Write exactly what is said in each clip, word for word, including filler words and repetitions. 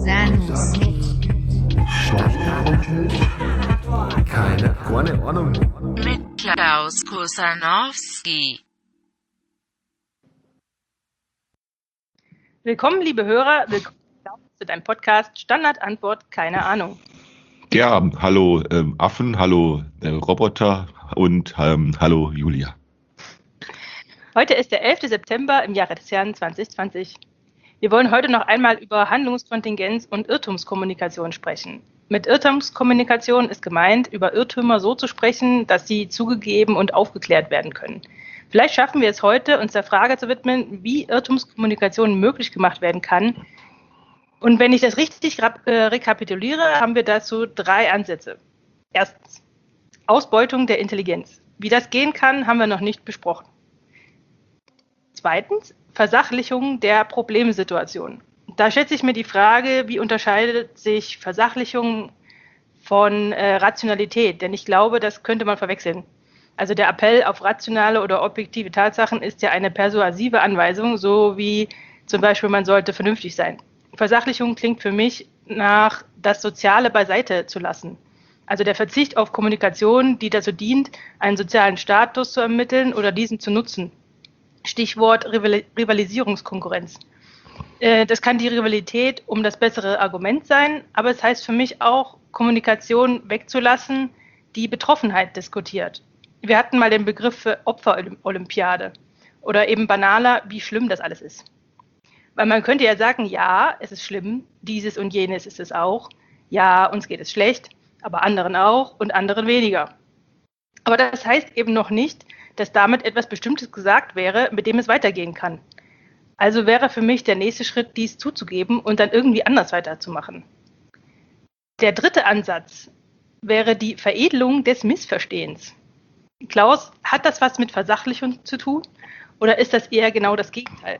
Sanuski. Keine, keine Ahnung. Mit Klaus Kusanowski. Willkommen, liebe Hörer, willkommen zu deinem Podcast Standardantwort, keine Ahnung. Ja, hallo ähm, Affen, hallo äh, Roboter und ähm, hallo Julia. Heute ist der elfte September im Jahre des Herrn zwanzig zwanzig. Wir wollen heute noch einmal über Handlungskontingenz und Irrtumskommunikation sprechen. Mit Irrtumskommunikation ist gemeint, über Irrtümer so zu sprechen, dass sie zugegeben und aufgeklärt werden können. Vielleicht schaffen wir es heute, uns der Frage zu widmen, wie Irrtumskommunikation möglich gemacht werden kann. Und wenn ich das richtig äh, rekapituliere, haben wir dazu drei Ansätze. Erstens, Ausbeutung der Intelligenz. Wie das gehen kann, haben wir noch nicht besprochen. Zweitens, Versachlichung der Problemsituation. Da stellt sich mir die Frage, wie unterscheidet sich Versachlichung von äh, Rationalität? Denn ich glaube, das könnte man verwechseln. Also der Appell auf rationale oder objektive Tatsachen ist ja eine persuasive Anweisung, so wie zum Beispiel, man sollte vernünftig sein. Versachlichung klingt für mich nach, das Soziale beiseite zu lassen. Also der Verzicht auf Kommunikation, die dazu dient, einen sozialen Status zu ermitteln oder diesen zu nutzen. Stichwort Rivalisierungskonkurrenz. Das kann die Rivalität um das bessere Argument sein, aber es heißt für mich auch, Kommunikation wegzulassen, die Betroffenheit diskutiert. Wir hatten mal den Begriff für Opferolympiade oder eben banaler, wie schlimm das alles ist. Weil man könnte ja sagen, ja, es ist schlimm, dieses und jenes ist es auch. Ja, uns geht es schlecht, aber anderen auch und anderen weniger. Aber das heißt eben noch nicht, dass damit etwas Bestimmtes gesagt wäre, mit dem es weitergehen kann. Also wäre für mich der nächste Schritt, dies zuzugeben und dann irgendwie anders weiterzumachen. Der dritte Ansatz wäre die Veredelung des Missverstehens. Klaus, hat das was mit Versachlichung zu tun oder ist das eher genau das Gegenteil?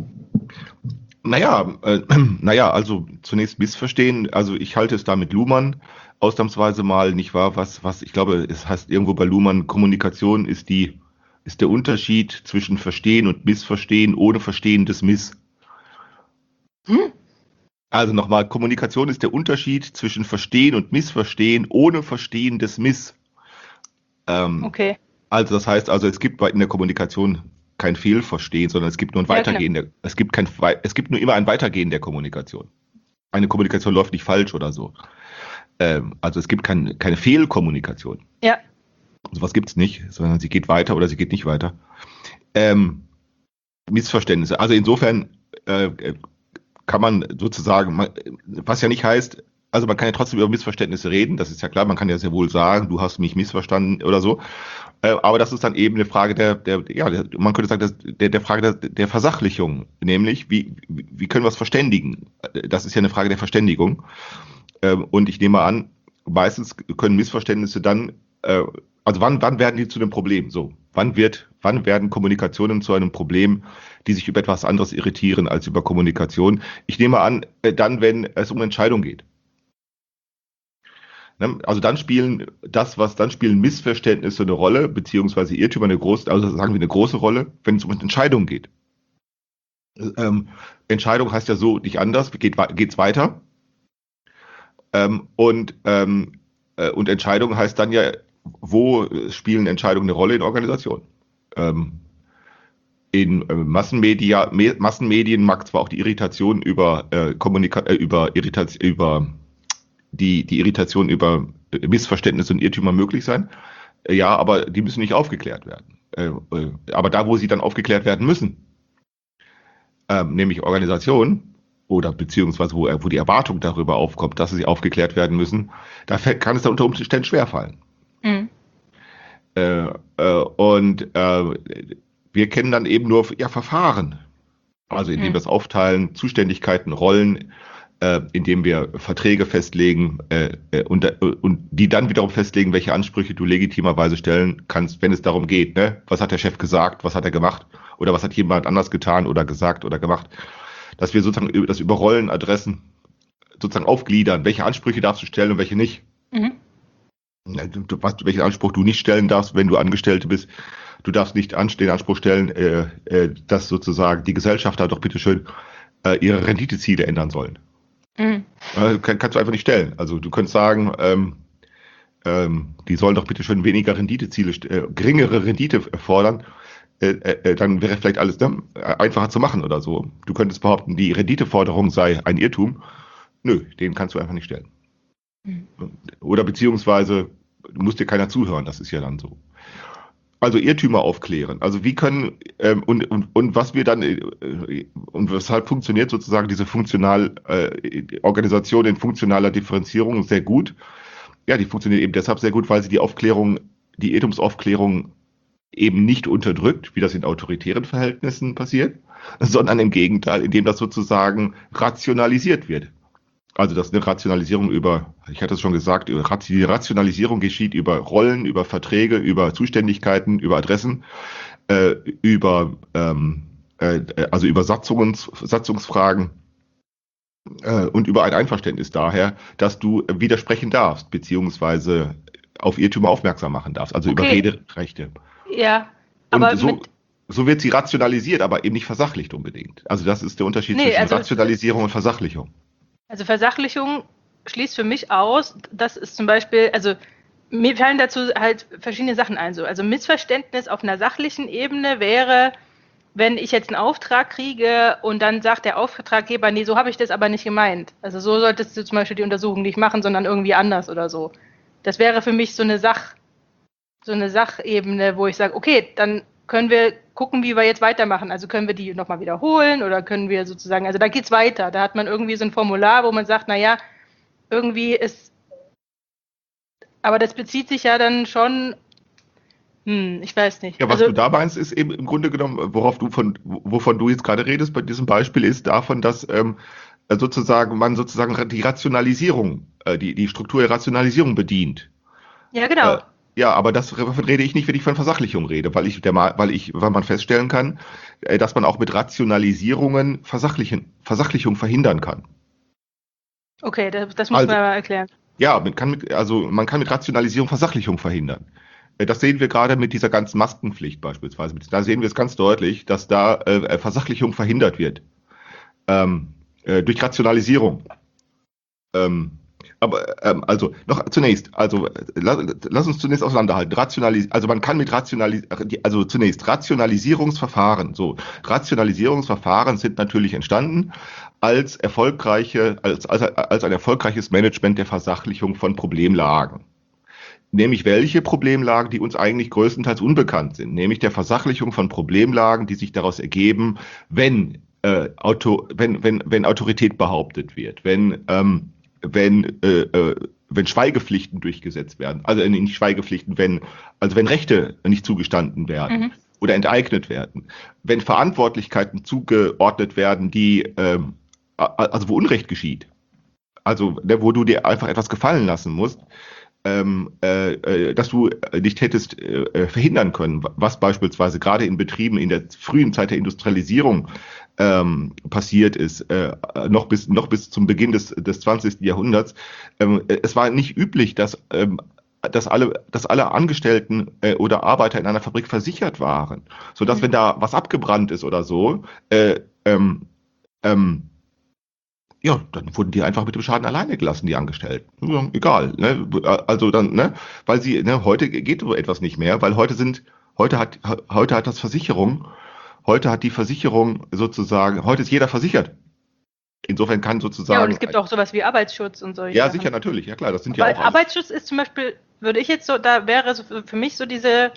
Naja, äh, naja, also zunächst Missverstehen. Also ich halte es da mit Luhmann ausnahmsweise mal, nicht wahr? Was, was ich glaube, es heißt irgendwo bei Luhmann, Kommunikation ist die ist der Unterschied zwischen Verstehen und Missverstehen ohne Verstehen des Miss. Hm? Also nochmal, Kommunikation ist der Unterschied zwischen Verstehen und Missverstehen ohne Verstehen des Miss. Ähm, okay. Also das heißt, also es gibt in der Kommunikation kein Fehlverstehen, sondern es gibt nur ein Weitergehen. Ja, der, es gibt kein, es gibt nur immer ein Weitergehen der Kommunikation. Eine Kommunikation läuft nicht falsch oder so. Ähm, also es gibt kein, keine Fehlkommunikation. Ja. Sowas gibt es nicht, sondern sie geht weiter oder sie geht nicht weiter. Ähm, Missverständnisse. Also insofern äh, kann man sozusagen, man, was ja nicht heißt, also man kann ja trotzdem über Missverständnisse reden, das ist ja klar, man kann ja sehr wohl sagen, du hast mich missverstanden oder so. Äh, aber das ist dann eben eine Frage der, der ja, der, man könnte sagen, das, der, der Frage der, der Versachlichung, nämlich wie, wie können wir es verständigen? Das ist ja eine Frage der Verständigung. Äh, und ich nehme an, meistens können Missverständnisse dann äh, Also wann, wann werden die zu einem Problem? So, wann wird, wann werden Kommunikationen zu einem Problem, die sich über etwas anderes irritieren als über Kommunikation? Ich nehme an, dann, wenn es um Entscheidung geht. Also dann spielen das, was dann spielen Missverständnisse eine Rolle, beziehungsweise Irrtümer eine große, also sagen wir eine große Rolle, wenn es um Entscheidung geht. Ähm, Entscheidung heißt ja so nicht anders, geht geht's weiter. Ähm, und ähm, und Entscheidung heißt dann ja, wo spielen Entscheidungen eine Rolle in Organisationen? Ähm, in äh, Massenmedia, Me- Massenmedien mag zwar auch die Irritation über äh, Kommunika- äh, über Irritation, über die, die Irritation über äh, Missverständnisse und Irrtümer möglich sein. Äh, ja, aber die müssen nicht aufgeklärt werden. Äh, äh, aber da, wo sie dann aufgeklärt werden müssen, äh, nämlich Organisationen, oder beziehungsweise wo, wo die Erwartung darüber aufkommt, dass sie aufgeklärt werden müssen, da kann es dann unter Umständen schwerfallen. Mhm. Äh, äh, und äh, wir kennen dann eben nur ja, Verfahren, also indem mhm. wir es aufteilen, Zuständigkeiten, Rollen, äh, indem wir Verträge festlegen äh, und, und die dann wiederum festlegen, welche Ansprüche du legitimerweise stellen kannst, wenn es darum geht, ne? Was hat der Chef gesagt, was hat er gemacht oder was hat jemand anders getan oder gesagt oder gemacht, dass wir sozusagen das über Rollenadressen sozusagen aufgliedern, welche Ansprüche darfst du stellen und welche nicht. Mhm. Was, welchen Anspruch du nicht stellen darfst, wenn du Angestellte bist. Du darfst nicht den Anspruch stellen, äh, äh, dass sozusagen die Gesellschafter doch bitteschön äh, ihre Renditeziele ändern sollen. Mhm. Äh, kann, kannst du einfach nicht stellen. Also du könntest sagen, ähm, ähm, die sollen doch bitte schon weniger Renditeziele, st- äh, geringere Rendite fordern. Äh, äh, dann wäre vielleicht alles, ne, einfacher zu machen oder so. Du könntest behaupten, die Renditeforderung sei ein Irrtum. Nö, den kannst du einfach nicht stellen. Mhm. Oder beziehungsweise, du musst dir keiner zuhören, das ist ja dann so. Also Irrtümer aufklären. Also wie können ähm, und, und, und was wir dann äh, und weshalb funktioniert sozusagen diese funktional äh, Organisation in funktionaler Differenzierung sehr gut. Ja, die funktioniert eben deshalb sehr gut, weil sie die Aufklärung, die Irrtumsaufklärung eben nicht unterdrückt, wie das in autoritären Verhältnissen passiert, sondern im Gegenteil, indem das sozusagen rationalisiert wird. Also das ist eine Rationalisierung über, ich hatte es schon gesagt, die Rationalisierung geschieht über Rollen, über Verträge, über Zuständigkeiten, über Adressen, äh, über ähm, äh, also über Satzungs, Satzungsfragen äh, und über ein Einverständnis daher, dass du widersprechen darfst, beziehungsweise auf Irrtümer aufmerksam machen darfst, also über Okay, Rederechte. ja, Und aber so, mit, so wird sie rationalisiert, aber eben nicht versachlicht unbedingt. Also das ist der Unterschied nee, zwischen also, Rationalisierung und Versachlichung. also Versachlichung schließt für mich aus, dass es zum Beispiel, also mir fallen dazu halt verschiedene Sachen ein. So. Also Missverständnis auf einer sachlichen Ebene wäre, wenn ich jetzt einen Auftrag kriege und dann sagt der Auftraggeber, nee, so habe ich das aber nicht gemeint. Also so solltest du zum Beispiel die Untersuchung nicht machen, sondern irgendwie anders oder so. Das wäre für mich so eine Sach, so eine Sachebene, wo ich sage, okay, dann können wir gucken, wie wir jetzt weitermachen. Also können wir die nochmal wiederholen oder können wir sozusagen, also da geht's weiter. Da hat man irgendwie so ein Formular, wo man sagt, naja, irgendwie ist, aber das bezieht sich ja dann schon, hm, ich weiß nicht. Ja, was Also, du da meinst, ist eben im Grunde genommen, worauf du von, wovon du jetzt gerade redest bei diesem Beispiel, ist davon, dass ähm, sozusagen man sozusagen die Rationalisierung, äh, die, die Struktur der Rationalisierung bedient. ja, Äh, genau. ja, aber das davon rede ich nicht, wenn ich von Versachlichung rede, weil ich der Ma- weil ich, weil man feststellen kann, äh, dass man auch mit Rationalisierungen Versachlichen, Versachlichung verhindern kann. Okay, das, das muss Also, man mal erklären. ja, man kann mit, also man kann mit Rationalisierung Versachlichung verhindern. Äh, Das sehen wir gerade mit dieser ganzen Maskenpflicht beispielsweise. Da sehen wir es ganz deutlich, dass da äh, Versachlichung verhindert wird. Ähm, äh, durch Rationalisierung. Ähm, aber ähm, also noch zunächst, also äh, lass, lass uns zunächst auseinanderhalten. Rationalis also man kann mit Rationalis also zunächst Rationalisierungsverfahren. So Rationalisierungsverfahren sind natürlich entstanden als erfolgreiche als, als, als ein erfolgreiches Management der Versachlichung von Problemlagen. Nämlich welche Problemlagen, die uns eigentlich größtenteils unbekannt sind, nämlich der Versachlichung von Problemlagen, die sich daraus ergeben, wenn, äh, Auto, wenn, wenn, wenn Autorität behauptet wird, wenn, ähm, wenn, äh, äh, wenn Schweigepflichten durchgesetzt werden, also äh, nicht Schweigepflichten, wenn, also wenn Rechte nicht zugestanden werden Mhm. oder enteignet werden, wenn Verantwortlichkeiten zugeordnet werden, die, ähm, also wo Unrecht geschieht, also ne, wo du dir einfach etwas gefallen lassen musst, ähm, äh, äh, dass du nicht hättest äh, verhindern können, was beispielsweise gerade in Betrieben in der frühen Zeit der Industrialisierung ähm, passiert ist, äh, noch bis noch bis zum Beginn des, des zwanzigsten Jahrhunderts. Ähm, es war nicht üblich, dass ähm, dass alle, dass alle Angestellten äh, oder Arbeiter in einer Fabrik versichert waren, so dass Mhm. wenn da was abgebrannt ist oder so, äh, ähm, ähm, ja, dann wurden die einfach mit dem Schaden alleine gelassen, die Angestellten. Ja, egal, ne? Also dann, ne, weil sie, ne, heute geht so etwas nicht mehr, weil heute sind, heute hat, heute hat das Versicherung, heute hat die Versicherung sozusagen, heute ist jeder versichert. Insofern kann Ja, und sozusagen, es gibt auch sowas wie Arbeitsschutz und solche ja, Sachen. sicher, natürlich, ja klar, das sind ja Weil auch alles. Arbeitsschutz ist zum Beispiel, würde ich jetzt so, da wäre so für für mich so diese,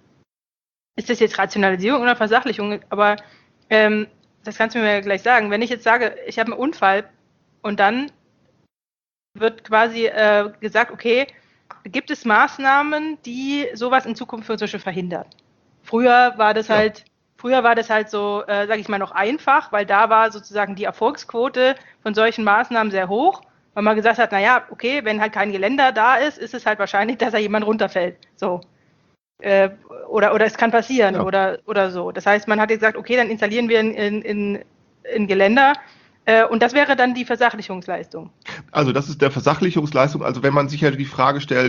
ist das jetzt Rationalisierung oder Versachlichung? Aber ähm, das kannst du mir ja gleich sagen. Wenn ich jetzt sage, ich habe einen Unfall und dann wird quasi äh, gesagt, okay, gibt es Maßnahmen, die sowas in Zukunft zum Beispiel verhindern? Früher war das Ja. halt, früher war das halt so, äh, sage ich mal, noch einfach, weil da war sozusagen die Erfolgsquote von solchen Maßnahmen sehr hoch, weil man gesagt hat, naja, okay, wenn halt kein Geländer da ist, ist es halt wahrscheinlich, dass da jemand runterfällt. So. Äh, oder, oder es kann passieren Ja. oder, oder so. Das heißt, man hat gesagt, okay, dann installieren wir in, in, in Geländer äh, und das wäre dann die Versachlichungsleistung. Also das ist der Versachlichungsleistung, also wenn man sich halt die Frage stellt,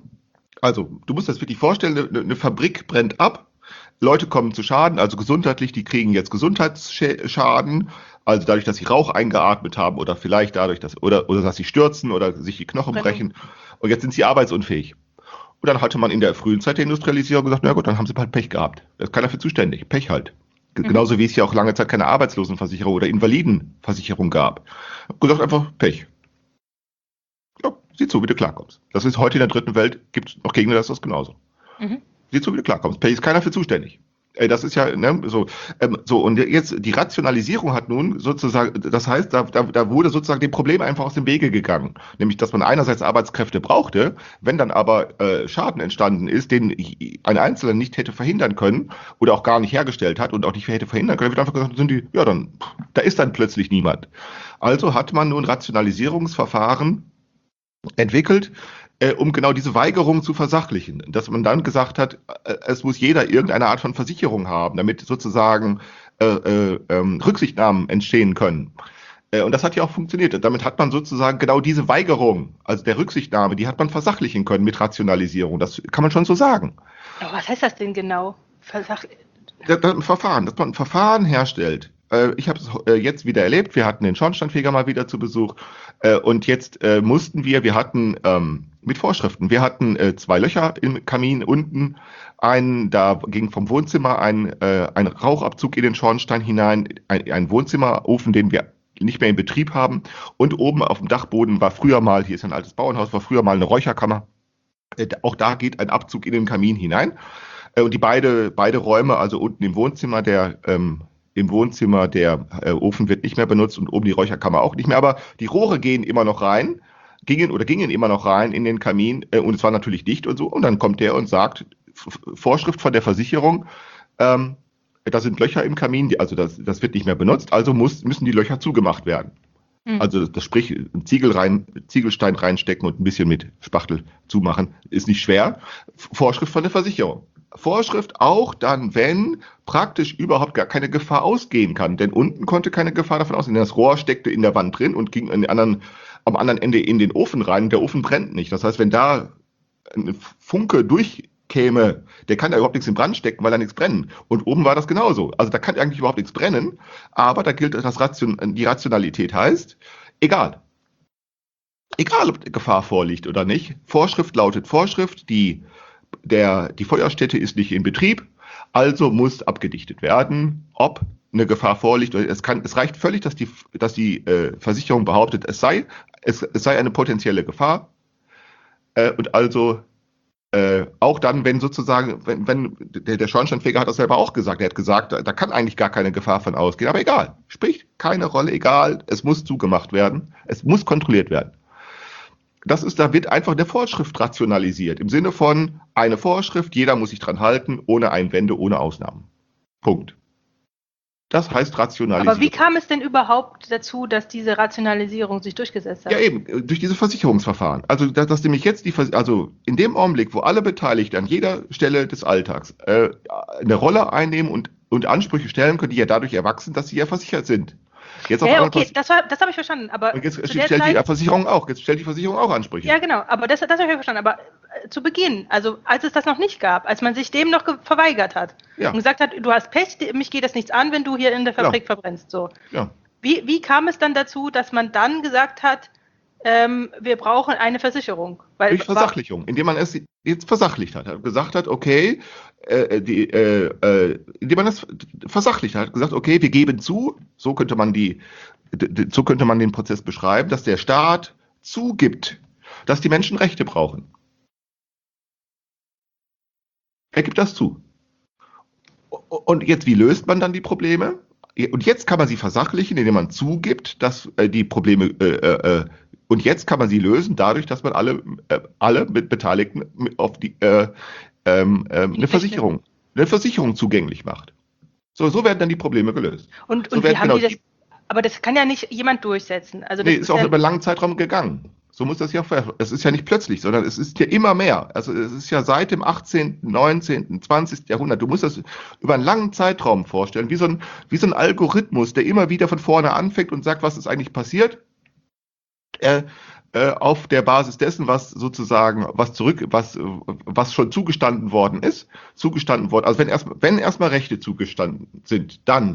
also du musst das wirklich vorstellen, eine, eine Fabrik brennt ab, Leute kommen zu Schaden, also gesundheitlich, die kriegen jetzt Gesundheitsschaden, Also dadurch, dass sie Rauch eingeatmet haben oder vielleicht dadurch, dass, oder, oder dass sie stürzen oder sich die Knochen brechen. Und jetzt sind sie arbeitsunfähig. Und dann hatte man in der frühen Zeit der Industrialisierung gesagt, na gut, dann haben sie halt Pech gehabt. Da ist keiner für zuständig. Pech halt. G- Mhm. Genauso wie es ja auch lange Zeit keine Arbeitslosenversicherung oder Invalidenversicherung gab. Hab gesagt, einfach Pech. Ja, sieh zu, wie du klarkommst. Das ist heute in der dritten Welt, gibt es noch Gegner, das ist das genauso. Mhm. Sieh zu, wie du klarkommst. Pech ist keiner für zuständig. Ey, das ist ja, ne, so, ähm, so, und jetzt die Rationalisierung hat nun sozusagen, das heißt, da, da, da wurde sozusagen dem Problem einfach aus dem Wege gegangen. Nämlich, dass man einerseits Arbeitskräfte brauchte, wenn dann aber äh, Schaden entstanden ist, den ein Einzelner nicht hätte verhindern können oder auch gar nicht hergestellt hat und auch nicht hätte verhindern können, wird einfach gesagt, sind die, ja, dann, da ist dann plötzlich niemand. Also hat man nun Rationalisierungsverfahren entwickelt, äh, um genau diese Weigerung zu versachlichen. Dass man dann gesagt hat, äh, es muss jeder irgendeine Art von Versicherung haben, damit sozusagen äh, äh, ähm, Rücksichtnahmen entstehen können. Äh, und das hat ja auch funktioniert. Damit hat man sozusagen genau diese Weigerung, also der Rücksichtnahme, die hat man versachlichen können mit Rationalisierung. Das kann man schon so sagen. Aber was heißt das denn genau? Versach Da, da, ein Verfahren, dass man ein Verfahren herstellt. Äh, ich habe es äh, jetzt wieder erlebt. Wir hatten den Schornsteinfeger mal wieder zu Besuch. Äh, und jetzt äh, mussten wir, wir hatten ähm, mit Vorschriften, wir hatten äh, zwei Löcher im Kamin unten. Einen, da ging vom Wohnzimmer ein, äh, ein Rauchabzug in den Schornstein hinein, ein, ein Wohnzimmerofen, den wir nicht mehr in Betrieb haben. Und oben auf dem Dachboden war früher mal, hier ist ein altes Bauernhaus, war früher mal eine Räucherkammer. Äh, auch da geht ein Abzug in den Kamin hinein. Äh, und die beide, beide Räume, also unten im Wohnzimmer, der ähm, im Wohnzimmer, der äh, Ofen wird nicht mehr benutzt und oben die Räucherkammer auch nicht mehr, aber die Rohre gehen immer noch rein, gingen oder gingen immer noch rein in den Kamin äh, und es war natürlich dicht und so. Und dann kommt der und sagt, F- Vorschrift von der Versicherung, ähm, da sind Löcher im Kamin, die, also das, das wird nicht mehr benutzt, also muss, müssen die Löcher zugemacht werden. Mhm. Also das sprich, einen Ziegel rein, Ziegelstein reinstecken und ein bisschen mit Spachtel zumachen, ist nicht schwer. Vorschrift von der Versicherung. Vorschrift auch dann, wenn praktisch überhaupt gar keine Gefahr ausgehen kann. Denn unten konnte keine Gefahr davon ausgehen. Das Rohr steckte in der Wand drin und ging an den anderen, am anderen Ende in den Ofen rein. Der Ofen brennt nicht. Das heißt, wenn da ein Funke durchkäme, der kann da überhaupt nichts in Brand stecken, weil da nichts brennt. Und oben war das genauso. Also da kann eigentlich überhaupt nichts brennen. Aber da gilt das Ration, die Rationalität heißt, egal. Egal, ob Gefahr vorliegt oder nicht. Vorschrift lautet Vorschrift, die Der, die Feuerstätte ist nicht in Betrieb, also muss abgedichtet werden, ob eine Gefahr vorliegt. Es, kann, es reicht völlig, dass die, dass die äh, Versicherung behauptet, es sei, es, es sei eine potenzielle Gefahr. Äh, und also äh, auch dann, wenn sozusagen, wenn, wenn der, der Schornsteinfeger hat das selber auch gesagt, er hat gesagt, da, da kann eigentlich gar keine Gefahr von ausgehen, aber egal, spricht keine Rolle, egal, es muss zugemacht werden, es muss kontrolliert werden. Das ist, da wird einfach eine Vorschrift rationalisiert. Im Sinne von eine Vorschrift, jeder muss sich dran halten, ohne Einwände, ohne Ausnahmen. Punkt. Das heißt Rationalisierung. Aber wie kam es denn überhaupt dazu, dass diese Rationalisierung sich durchgesetzt hat? Ja, eben, durch diese Versicherungsverfahren. Also, dass, dass nämlich jetzt die, also in dem Augenblick, wo alle Beteiligten an jeder Stelle des Alltags äh, eine Rolle einnehmen und, und Ansprüche stellen können, die ja dadurch erwachsen, dass sie ja versichert sind. Jetzt auf Ja, einmal okay, pass- das, war- das habe ich verstanden. Aber und jetzt zu stellt der die Zeit, Versicherung auch, jetzt stellt die Versicherung auch Ansprüche. ja genau, aber das, das habe ich verstanden. Aber äh, zu Beginn, also als es das noch nicht gab, als man sich dem noch ge- verweigert hat Ja. und gesagt hat, du hast Pech, mich geht das nichts an, wenn du hier in der Genau. Fabrik verbrennst. So. Ja. Wie, wie kam es dann dazu, dass man dann gesagt hat, ähm, wir brauchen eine Versicherung? Weil, Durch Versachlichung, indem man es jetzt versachlicht hat, hat gesagt hat, okay, äh, die, äh, äh, indem man es versachlicht hat, gesagt, okay, wir geben zu, so könnte man die, d- d- so könnte man den Prozess beschreiben, dass der Staat zugibt, dass die Menschen Rechte brauchen. Er gibt das zu. Und jetzt, wie löst man dann die Probleme? Und jetzt kann man sie versachlichen, indem man zugibt, dass äh, die Probleme äh, äh, und jetzt kann man sie lösen, dadurch, dass man alle, äh, alle mit Beteiligten auf die äh, ähm, ähm, eine Versicherung, eine Versicherung zugänglich macht. So, so werden dann die Probleme gelöst. Und, So und wie werden haben genau die das, die- aber das kann ja nicht jemand durchsetzen. Also das Nee, ist auch ja, über einen langen Zeitraum gegangen. So muss das ja, ver- es ist ja nicht plötzlich, sondern es ist ja immer mehr. Also es ist ja seit dem achtzehnten, neunzehnten, zwanzigsten Jahrhundert. Du musst das über einen langen Zeitraum vorstellen, wie so ein, wie so ein Algorithmus, der immer wieder von vorne anfängt und sagt, was ist eigentlich passiert. Äh, äh, auf der Basis dessen, was sozusagen, was zurück, was, äh, was schon zugestanden worden ist, zugestanden worden. Also wenn erstmal, wenn erstmal Rechte zugestanden sind, dann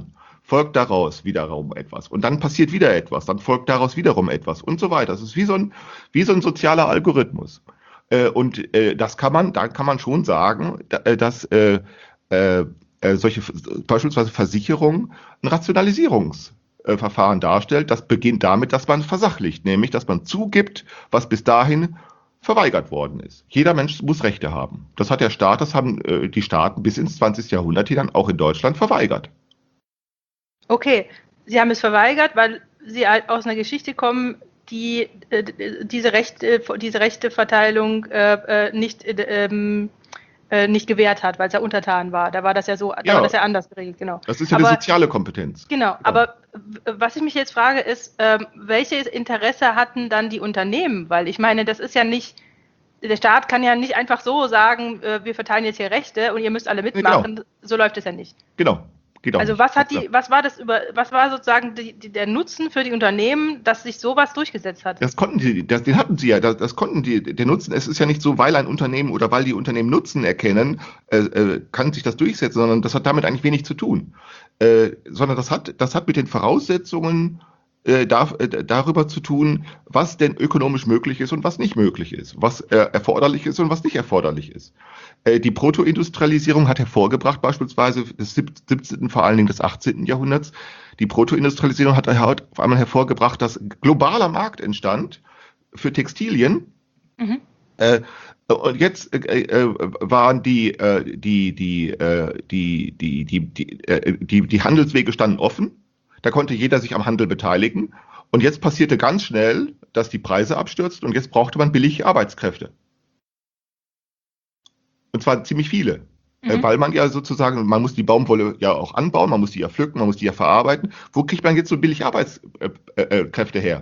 folgt daraus wiederum etwas. Und dann passiert wieder etwas, dann folgt daraus wiederum etwas und so weiter. Das ist wie so ein, wie so ein sozialer Algorithmus. Äh, und äh, das kann man, da kann man schon sagen, da, äh, dass äh, äh, solche beispielsweise Versicherung ein Rationalisierungsverfahren darstellt. Das beginnt damit, dass man versachlicht, nämlich dass man zugibt, was bis dahin verweigert worden ist. Jeder Mensch muss Rechte haben. Das hat der Staat, das haben äh, die Staaten bis ins zwanzigste Jahrhundert hinein auch in Deutschland verweigert. Okay, Sie haben es verweigert, weil Sie aus einer Geschichte kommen, die äh, diese Rechte, diese Rechteverteilung äh, nicht, äh, äh, nicht gewährt hat, weil es ja untertan war. Da war das ja so, da Ja. war das ja anders geregelt, genau. Das ist ja Aber, eine soziale Kompetenz. genau, Ja. aber w- was ich mich jetzt frage, ist, ähm, welches Interesse hatten dann die Unternehmen? Weil ich meine, das ist ja nicht, der Staat kann ja nicht einfach so sagen, äh, wir verteilen jetzt hier Rechte und ihr müsst alle mitmachen. Genau. So läuft es ja nicht. Genau. Geht auch Also nicht. was hat Ja. die, was war das über, was war sozusagen die, die, der Nutzen für die Unternehmen, dass sich sowas durchgesetzt hat? Das konnten die, das, den hatten sie ja, das, das konnten die, der Nutzen, es ist ja nicht so, weil ein Unternehmen oder weil die Unternehmen Nutzen erkennen, äh, äh, kann sich das durchsetzen, sondern das hat damit eigentlich wenig zu tun. Äh, sondern das hat, das hat mit den Voraussetzungen äh, da, äh, darüber zu tun, was denn ökonomisch möglich ist und was nicht möglich ist, was äh, erforderlich ist und was nicht erforderlich ist. Äh, die Protoindustrialisierung hat hervorgebracht, beispielsweise des siebzehnten, vor allen Dingen des achtzehnten Jahrhunderts, die Protoindustrialisierung hat auf einmal hervorgebracht, dass globaler Markt entstand für Textilien. Mhm. Äh, und jetzt äh, äh, waren die, äh, die, die, äh, die, die, die, die, äh, die, die Handelswege standen offen. Da konnte jeder sich am Handel beteiligen. Und jetzt passierte ganz schnell, dass die Preise abstürzten und jetzt brauchte man billige Arbeitskräfte. Und zwar ziemlich viele. Mhm. Äh, weil man ja sozusagen, man muss die Baumwolle ja auch anbauen, man muss die ja pflücken, man muss die ja verarbeiten. Wo kriegt man jetzt so billig Arbeitskräfte her?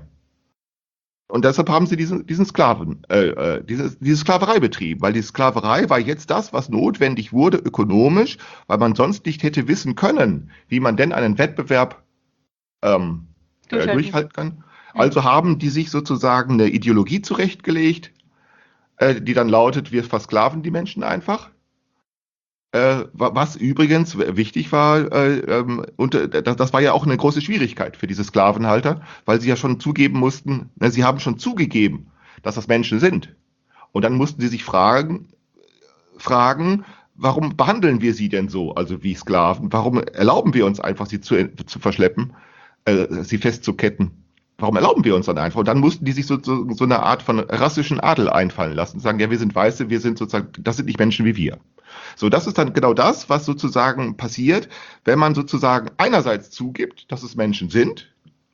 Und deshalb haben sie diesen, diesen Sklaven, äh, äh, diese, diese Sklaverei betrieben, weil die Sklaverei war jetzt das, was notwendig wurde ökonomisch, weil man sonst nicht hätte wissen können, wie man denn einen Wettbewerb ähm, äh, Durchhalten. durchhalten kann. Also haben die sich sozusagen eine Ideologie zurechtgelegt, äh, die dann lautet, wir versklaven die Menschen einfach. Äh, wa- was übrigens wichtig war, äh, ähm, und äh, das, das war ja auch eine große Schwierigkeit für diese Sklavenhalter, weil sie ja schon zugeben mussten, ne, sie haben schon zugegeben, dass das Menschen sind. Und dann mussten sie sich fragen, fragen, warum behandeln wir sie denn so, also wie Sklaven? Warum erlauben wir uns einfach, sie zu, zu verschleppen, äh, sie festzuketten? Warum erlauben wir uns dann einfach? Und dann mussten die sich so, so, so eine Art von rassischen Adel einfallen lassen, sagen, ja, wir sind Weiße, wir sind sozusagen, das sind nicht Menschen wie wir. So, das ist dann genau das, was sozusagen passiert, wenn man sozusagen einerseits zugibt, dass es Menschen sind,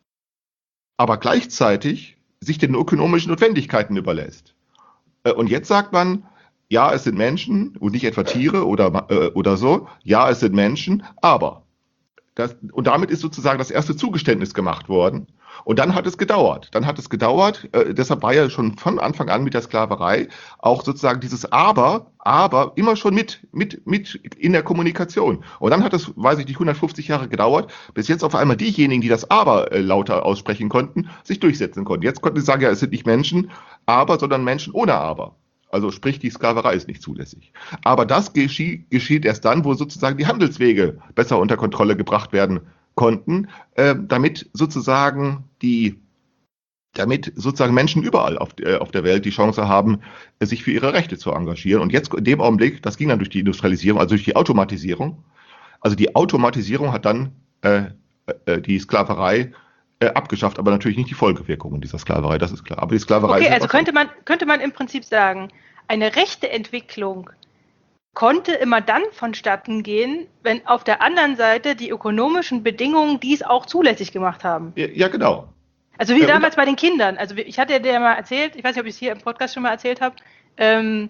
aber gleichzeitig sich den ökonomischen Notwendigkeiten überlässt. Äh, Und jetzt sagt man, ja, es sind Menschen und nicht etwa Tiere oder, äh, oder so. Ja, es sind Menschen, aber. Das, und damit ist sozusagen das erste Zugeständnis gemacht worden. Und dann hat es gedauert. Dann hat es gedauert, äh, deshalb war ja schon von Anfang an mit der Sklaverei auch sozusagen dieses Aber, aber immer schon mit, mit, mit in der Kommunikation. Und dann hat es, weiß ich nicht, hundertfünfzig Jahre gedauert, bis jetzt auf einmal diejenigen, die das Aber äh, lauter aussprechen konnten, sich durchsetzen konnten. Jetzt konnten sie sagen, ja, es sind nicht Menschen, aber, sondern Menschen ohne Aber. Also sprich, die Sklaverei ist nicht zulässig. Aber das geschieht, geschieht erst dann, wo sozusagen die Handelswege besser unter Kontrolle gebracht werden konnten, äh, damit sozusagen die, damit sozusagen Menschen überall auf, äh, auf der Welt die Chance haben, äh, sich für ihre Rechte zu engagieren. Und jetzt in dem Augenblick, das ging dann durch die Industrialisierung, also durch die Automatisierung. Also die Automatisierung hat dann äh, äh, die Sklaverei äh, abgeschafft, aber natürlich nicht die Folgewirkungen dieser Sklaverei, das ist klar. Aber die Sklaverei Okay, ist also einfach so. könnte man, könnte man im Prinzip sagen, eine rechte Entwicklung konnte immer dann vonstatten gehen, wenn auf der anderen Seite die ökonomischen Bedingungen dies auch zulässig gemacht haben. Ja, ja, genau. Also wie Ja, und- damals bei den Kindern. Also ich hatte dir mal erzählt, ich weiß nicht, ob ich es hier im Podcast schon mal erzählt habe, ähm,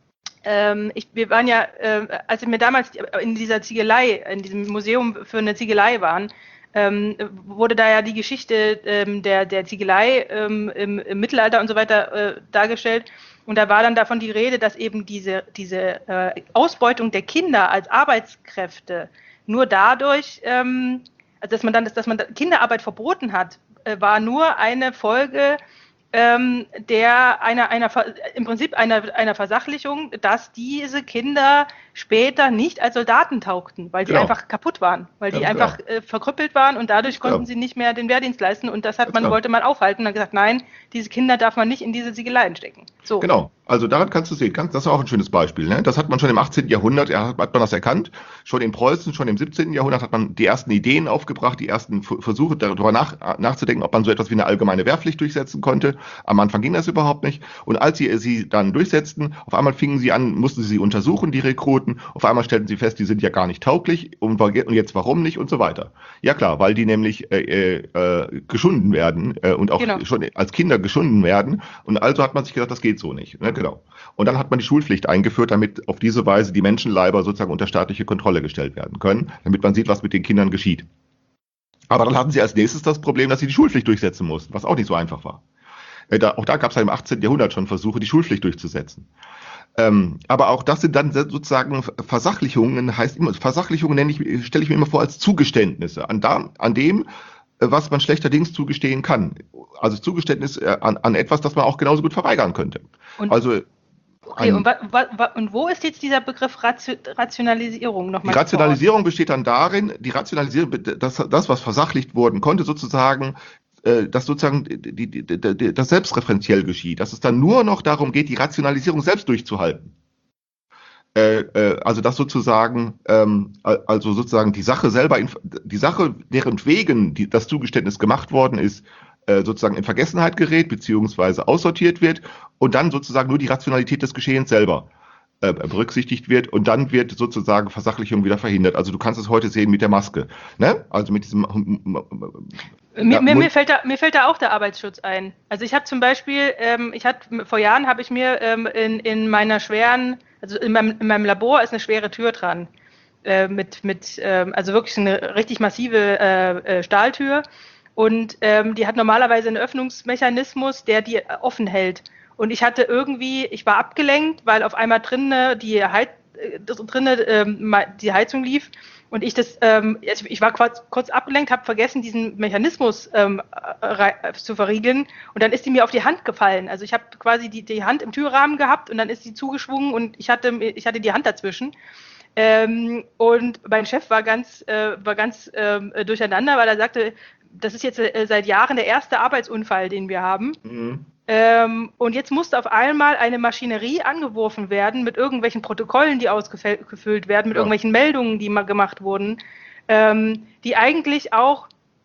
ähm, ich, wir waren ja, äh, als wir damals in dieser Ziegelei, in diesem Museum für eine Ziegelei waren, ähm, wurde da ja die Geschichte ähm, der, der Ziegelei ähm, im, im Mittelalter und so weiter äh, dargestellt. Und da war dann davon die Rede, dass eben diese, diese äh, Ausbeutung der Kinder als Arbeitskräfte nur dadurch, ähm, also dass man dann, dass man Kinderarbeit verboten hat, äh, war nur eine Folge ähm, der einer, einer, im Prinzip einer, einer Versachlichung, dass diese Kinder später nicht als Soldaten taugten, weil die Genau. einfach kaputt waren, weil die Ganz einfach genau. äh, verkrüppelt waren und dadurch Genau. konnten sie nicht mehr den Wehrdienst leisten und das hat Ganz man, genau. wollte man aufhalten und hat gesagt, nein, diese Kinder darf man nicht in diese Siegeleien stecken. So. Genau, also daran kannst du sehen, ganz, das ist auch ein schönes Beispiel. Ne? Das hat man schon im achtzehnten Jahrhundert, ja, hat man das erkannt. Schon in Preußen, schon im siebzehnten Jahrhundert hat man die ersten Ideen aufgebracht, die ersten F- Versuche darüber nach, nachzudenken, ob man so etwas wie eine allgemeine Wehrpflicht durchsetzen konnte. Am Anfang ging das überhaupt nicht. Und als sie sie dann durchsetzten, auf einmal fingen sie an, mussten sie sie untersuchen, die Rekruten. Auf einmal stellten sie fest, die sind ja gar nicht tauglich und, und jetzt warum nicht und so weiter. Ja klar, weil die nämlich äh, äh, geschunden werden äh, und auch Genau. schon als Kinder geschunden werden. Und also hat man sich gesagt, das geht so nicht. Ne? Genau. Und dann hat man die Schulpflicht eingeführt, damit auf diese Weise die Menschenleiber sozusagen unter staatliche Kontrolle gestellt werden können, damit man sieht, was mit den Kindern geschieht. Aber dann hatten sie als nächstes das Problem, dass sie die Schulpflicht durchsetzen mussten, was auch nicht so einfach war. Äh, da, auch da gab es ja im achtzehnten Jahrhundert schon Versuche, die Schulpflicht durchzusetzen. Ähm, aber auch das sind dann sozusagen Versachlichungen, heißt immer, Versachlichungen nenne ich, stelle ich mir immer vor als Zugeständnisse an, da, an dem, was man schlechterdings zugestehen kann. Also Zugeständnis an, an etwas, das man auch genauso gut verweigern könnte. Und, also okay, ein, und, wa, wa, wa, und wo ist jetzt dieser Begriff Ratio, Rationalisierung nochmal? die Rationalisierung besteht dann darin, die Rationalisierung, das, das was versachlicht worden konnte, sozusagen, äh, dass sozusagen die, die, die, das selbstreferenziell geschieht, dass es dann nur noch darum geht, die Rationalisierung selbst durchzuhalten. Äh, äh, also dass sozusagen, ähm, also sozusagen die Sache selber, in, die Sache, deren wegen die, das Zugeständnis gemacht worden ist, äh, sozusagen in Vergessenheit gerät, beziehungsweise aussortiert wird und dann sozusagen nur die Rationalität des Geschehens selber äh, berücksichtigt wird und dann wird sozusagen Versachlichung wieder verhindert. Also du kannst es heute sehen mit der Maske, ne? Also mit diesem Mir, ja, mir, mir, fällt da, mir fällt da auch der Arbeitsschutz ein. Also ich habe zum Beispiel, ähm, ich hatte vor Jahren habe ich mir ähm, in, in meiner schweren, also in meinem, in meinem Labor ist eine schwere Tür dran, äh, mit, mit ähm, also wirklich eine richtig massive äh, äh, Stahltür und ähm, die hat normalerweise einen Öffnungsmechanismus, der die offen hält. Und ich hatte irgendwie, ich war abgelenkt, weil auf einmal drinnen die, Heiz, äh, drinnen, ähm, die Heizung lief. Und ich das, ähm, ich war kurz, kurz abgelenkt, habe vergessen, diesen Mechanismus ähm, äh, zu verriegeln und dann ist die mir auf die Hand gefallen. Also ich habe quasi die, die Hand im Türrahmen gehabt und dann ist sie zugeschwungen und ich hatte, ich hatte die Hand dazwischen. Ähm, und mein Chef war ganz, äh, war ganz äh, durcheinander, weil er sagte, das ist jetzt äh, seit Jahren der erste Arbeitsunfall, den wir haben. Mhm. Ähm, und jetzt musste auf einmal eine Maschinerie angeworfen werden mit irgendwelchen Protokollen, die ausgefüllt werden, mit ja. irgendwelchen Meldungen, die mal gemacht wurden, ähm, die eigentlich auch,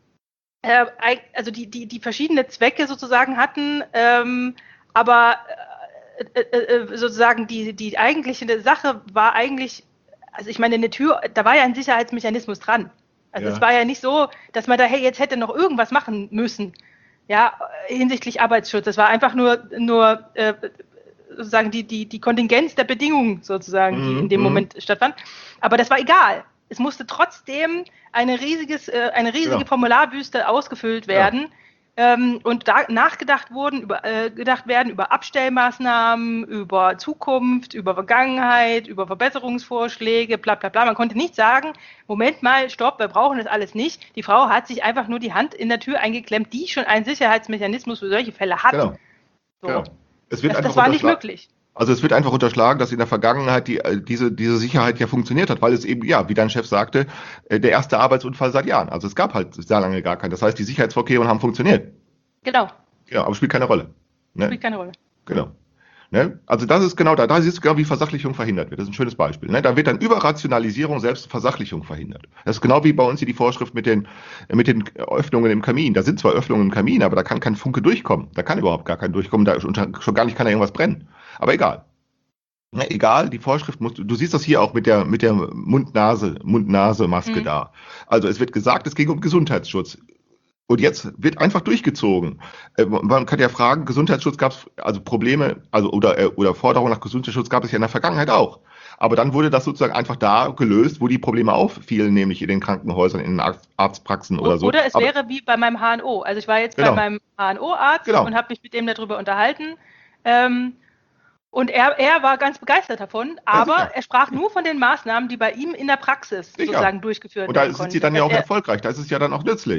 äh, also die, die, die verschiedene Zwecke sozusagen hatten, ähm, aber äh, äh, sozusagen die, die eigentliche Sache war eigentlich, also ich meine, eine Tür, da war ja ein Sicherheitsmechanismus dran. Also ja. es war ja nicht so, dass man da, hey, jetzt hätte noch irgendwas machen müssen. Ja, hinsichtlich Arbeitsschutz. Das war einfach nur, nur äh, sozusagen die, die, die Kontingenz der Bedingungen sozusagen, die in dem mm-hmm. Moment stattfand. Aber das war egal. Es musste trotzdem eine, riesiges, äh, eine riesige ja. Formularwüste ausgefüllt werden ja. ähm, und da nachgedacht wurden, über, äh, gedacht werden über Abstellmaßnahmen, über Zukunft, über Vergangenheit, über Verbesserungsvorschläge, bla bla bla. Man konnte nicht sagen, Moment mal, stopp, wir brauchen das alles nicht. Die Frau hat sich einfach nur die Hand in der Tür eingeklemmt, die schon einen Sicherheitsmechanismus für solche Fälle hat. Genau. So. Genau. Es wird das einfach das war nicht möglich. Also es wird einfach unterschlagen, dass in der Vergangenheit die, diese, diese Sicherheit ja funktioniert hat, weil es eben, ja, wie dein Chef sagte, der erste Arbeitsunfall seit Jahren. Also es gab halt sehr lange gar keinen. Das heißt, die Sicherheitsvorkehrungen haben funktioniert. Genau. Ja, aber spielt keine Rolle. Ne? Spielt keine Rolle. Genau. Ne? Also das ist genau da, da siehst du genau, wie Versachlichung verhindert wird. Das ist ein schönes Beispiel. Ne? Da wird dann über Rationalisierung selbst Versachlichung verhindert. Das ist genau wie bei uns hier die Vorschrift mit den, mit den Öffnungen im Kamin. Da sind zwar Öffnungen im Kamin, aber da kann kein Funke durchkommen. Da kann überhaupt gar kein durchkommen, da schon gar nicht kann da irgendwas brennen. Aber egal. Ne, egal, die Vorschrift muss, du siehst das hier auch mit der, mit der Mund-Nase, Mund-Nase-Maske mhm. da. Also es wird gesagt, es ging um Gesundheitsschutz. Und jetzt wird einfach durchgezogen. Man kann ja fragen, Gesundheitsschutz gab es, also Probleme, also oder, oder Forderungen nach Gesundheitsschutz gab es ja in der Vergangenheit auch. Aber dann wurde das sozusagen einfach da gelöst, wo die Probleme auffielen, nämlich in den Krankenhäusern, in den Arzt, Arztpraxen oder so. Oder es Aber, wäre wie bei meinem H N O. Also ich war jetzt genau. bei meinem H N O-Arzt genau. und habe mich mit dem darüber unterhalten. Ähm, Und er, er war ganz begeistert davon, aber ja, er sprach nur von den Maßnahmen, die bei ihm in der Praxis sicher. sozusagen durchgeführt werden. Und da sind sind sie dann ja auch erfolgreich, da ist es ja dann auch nützlich.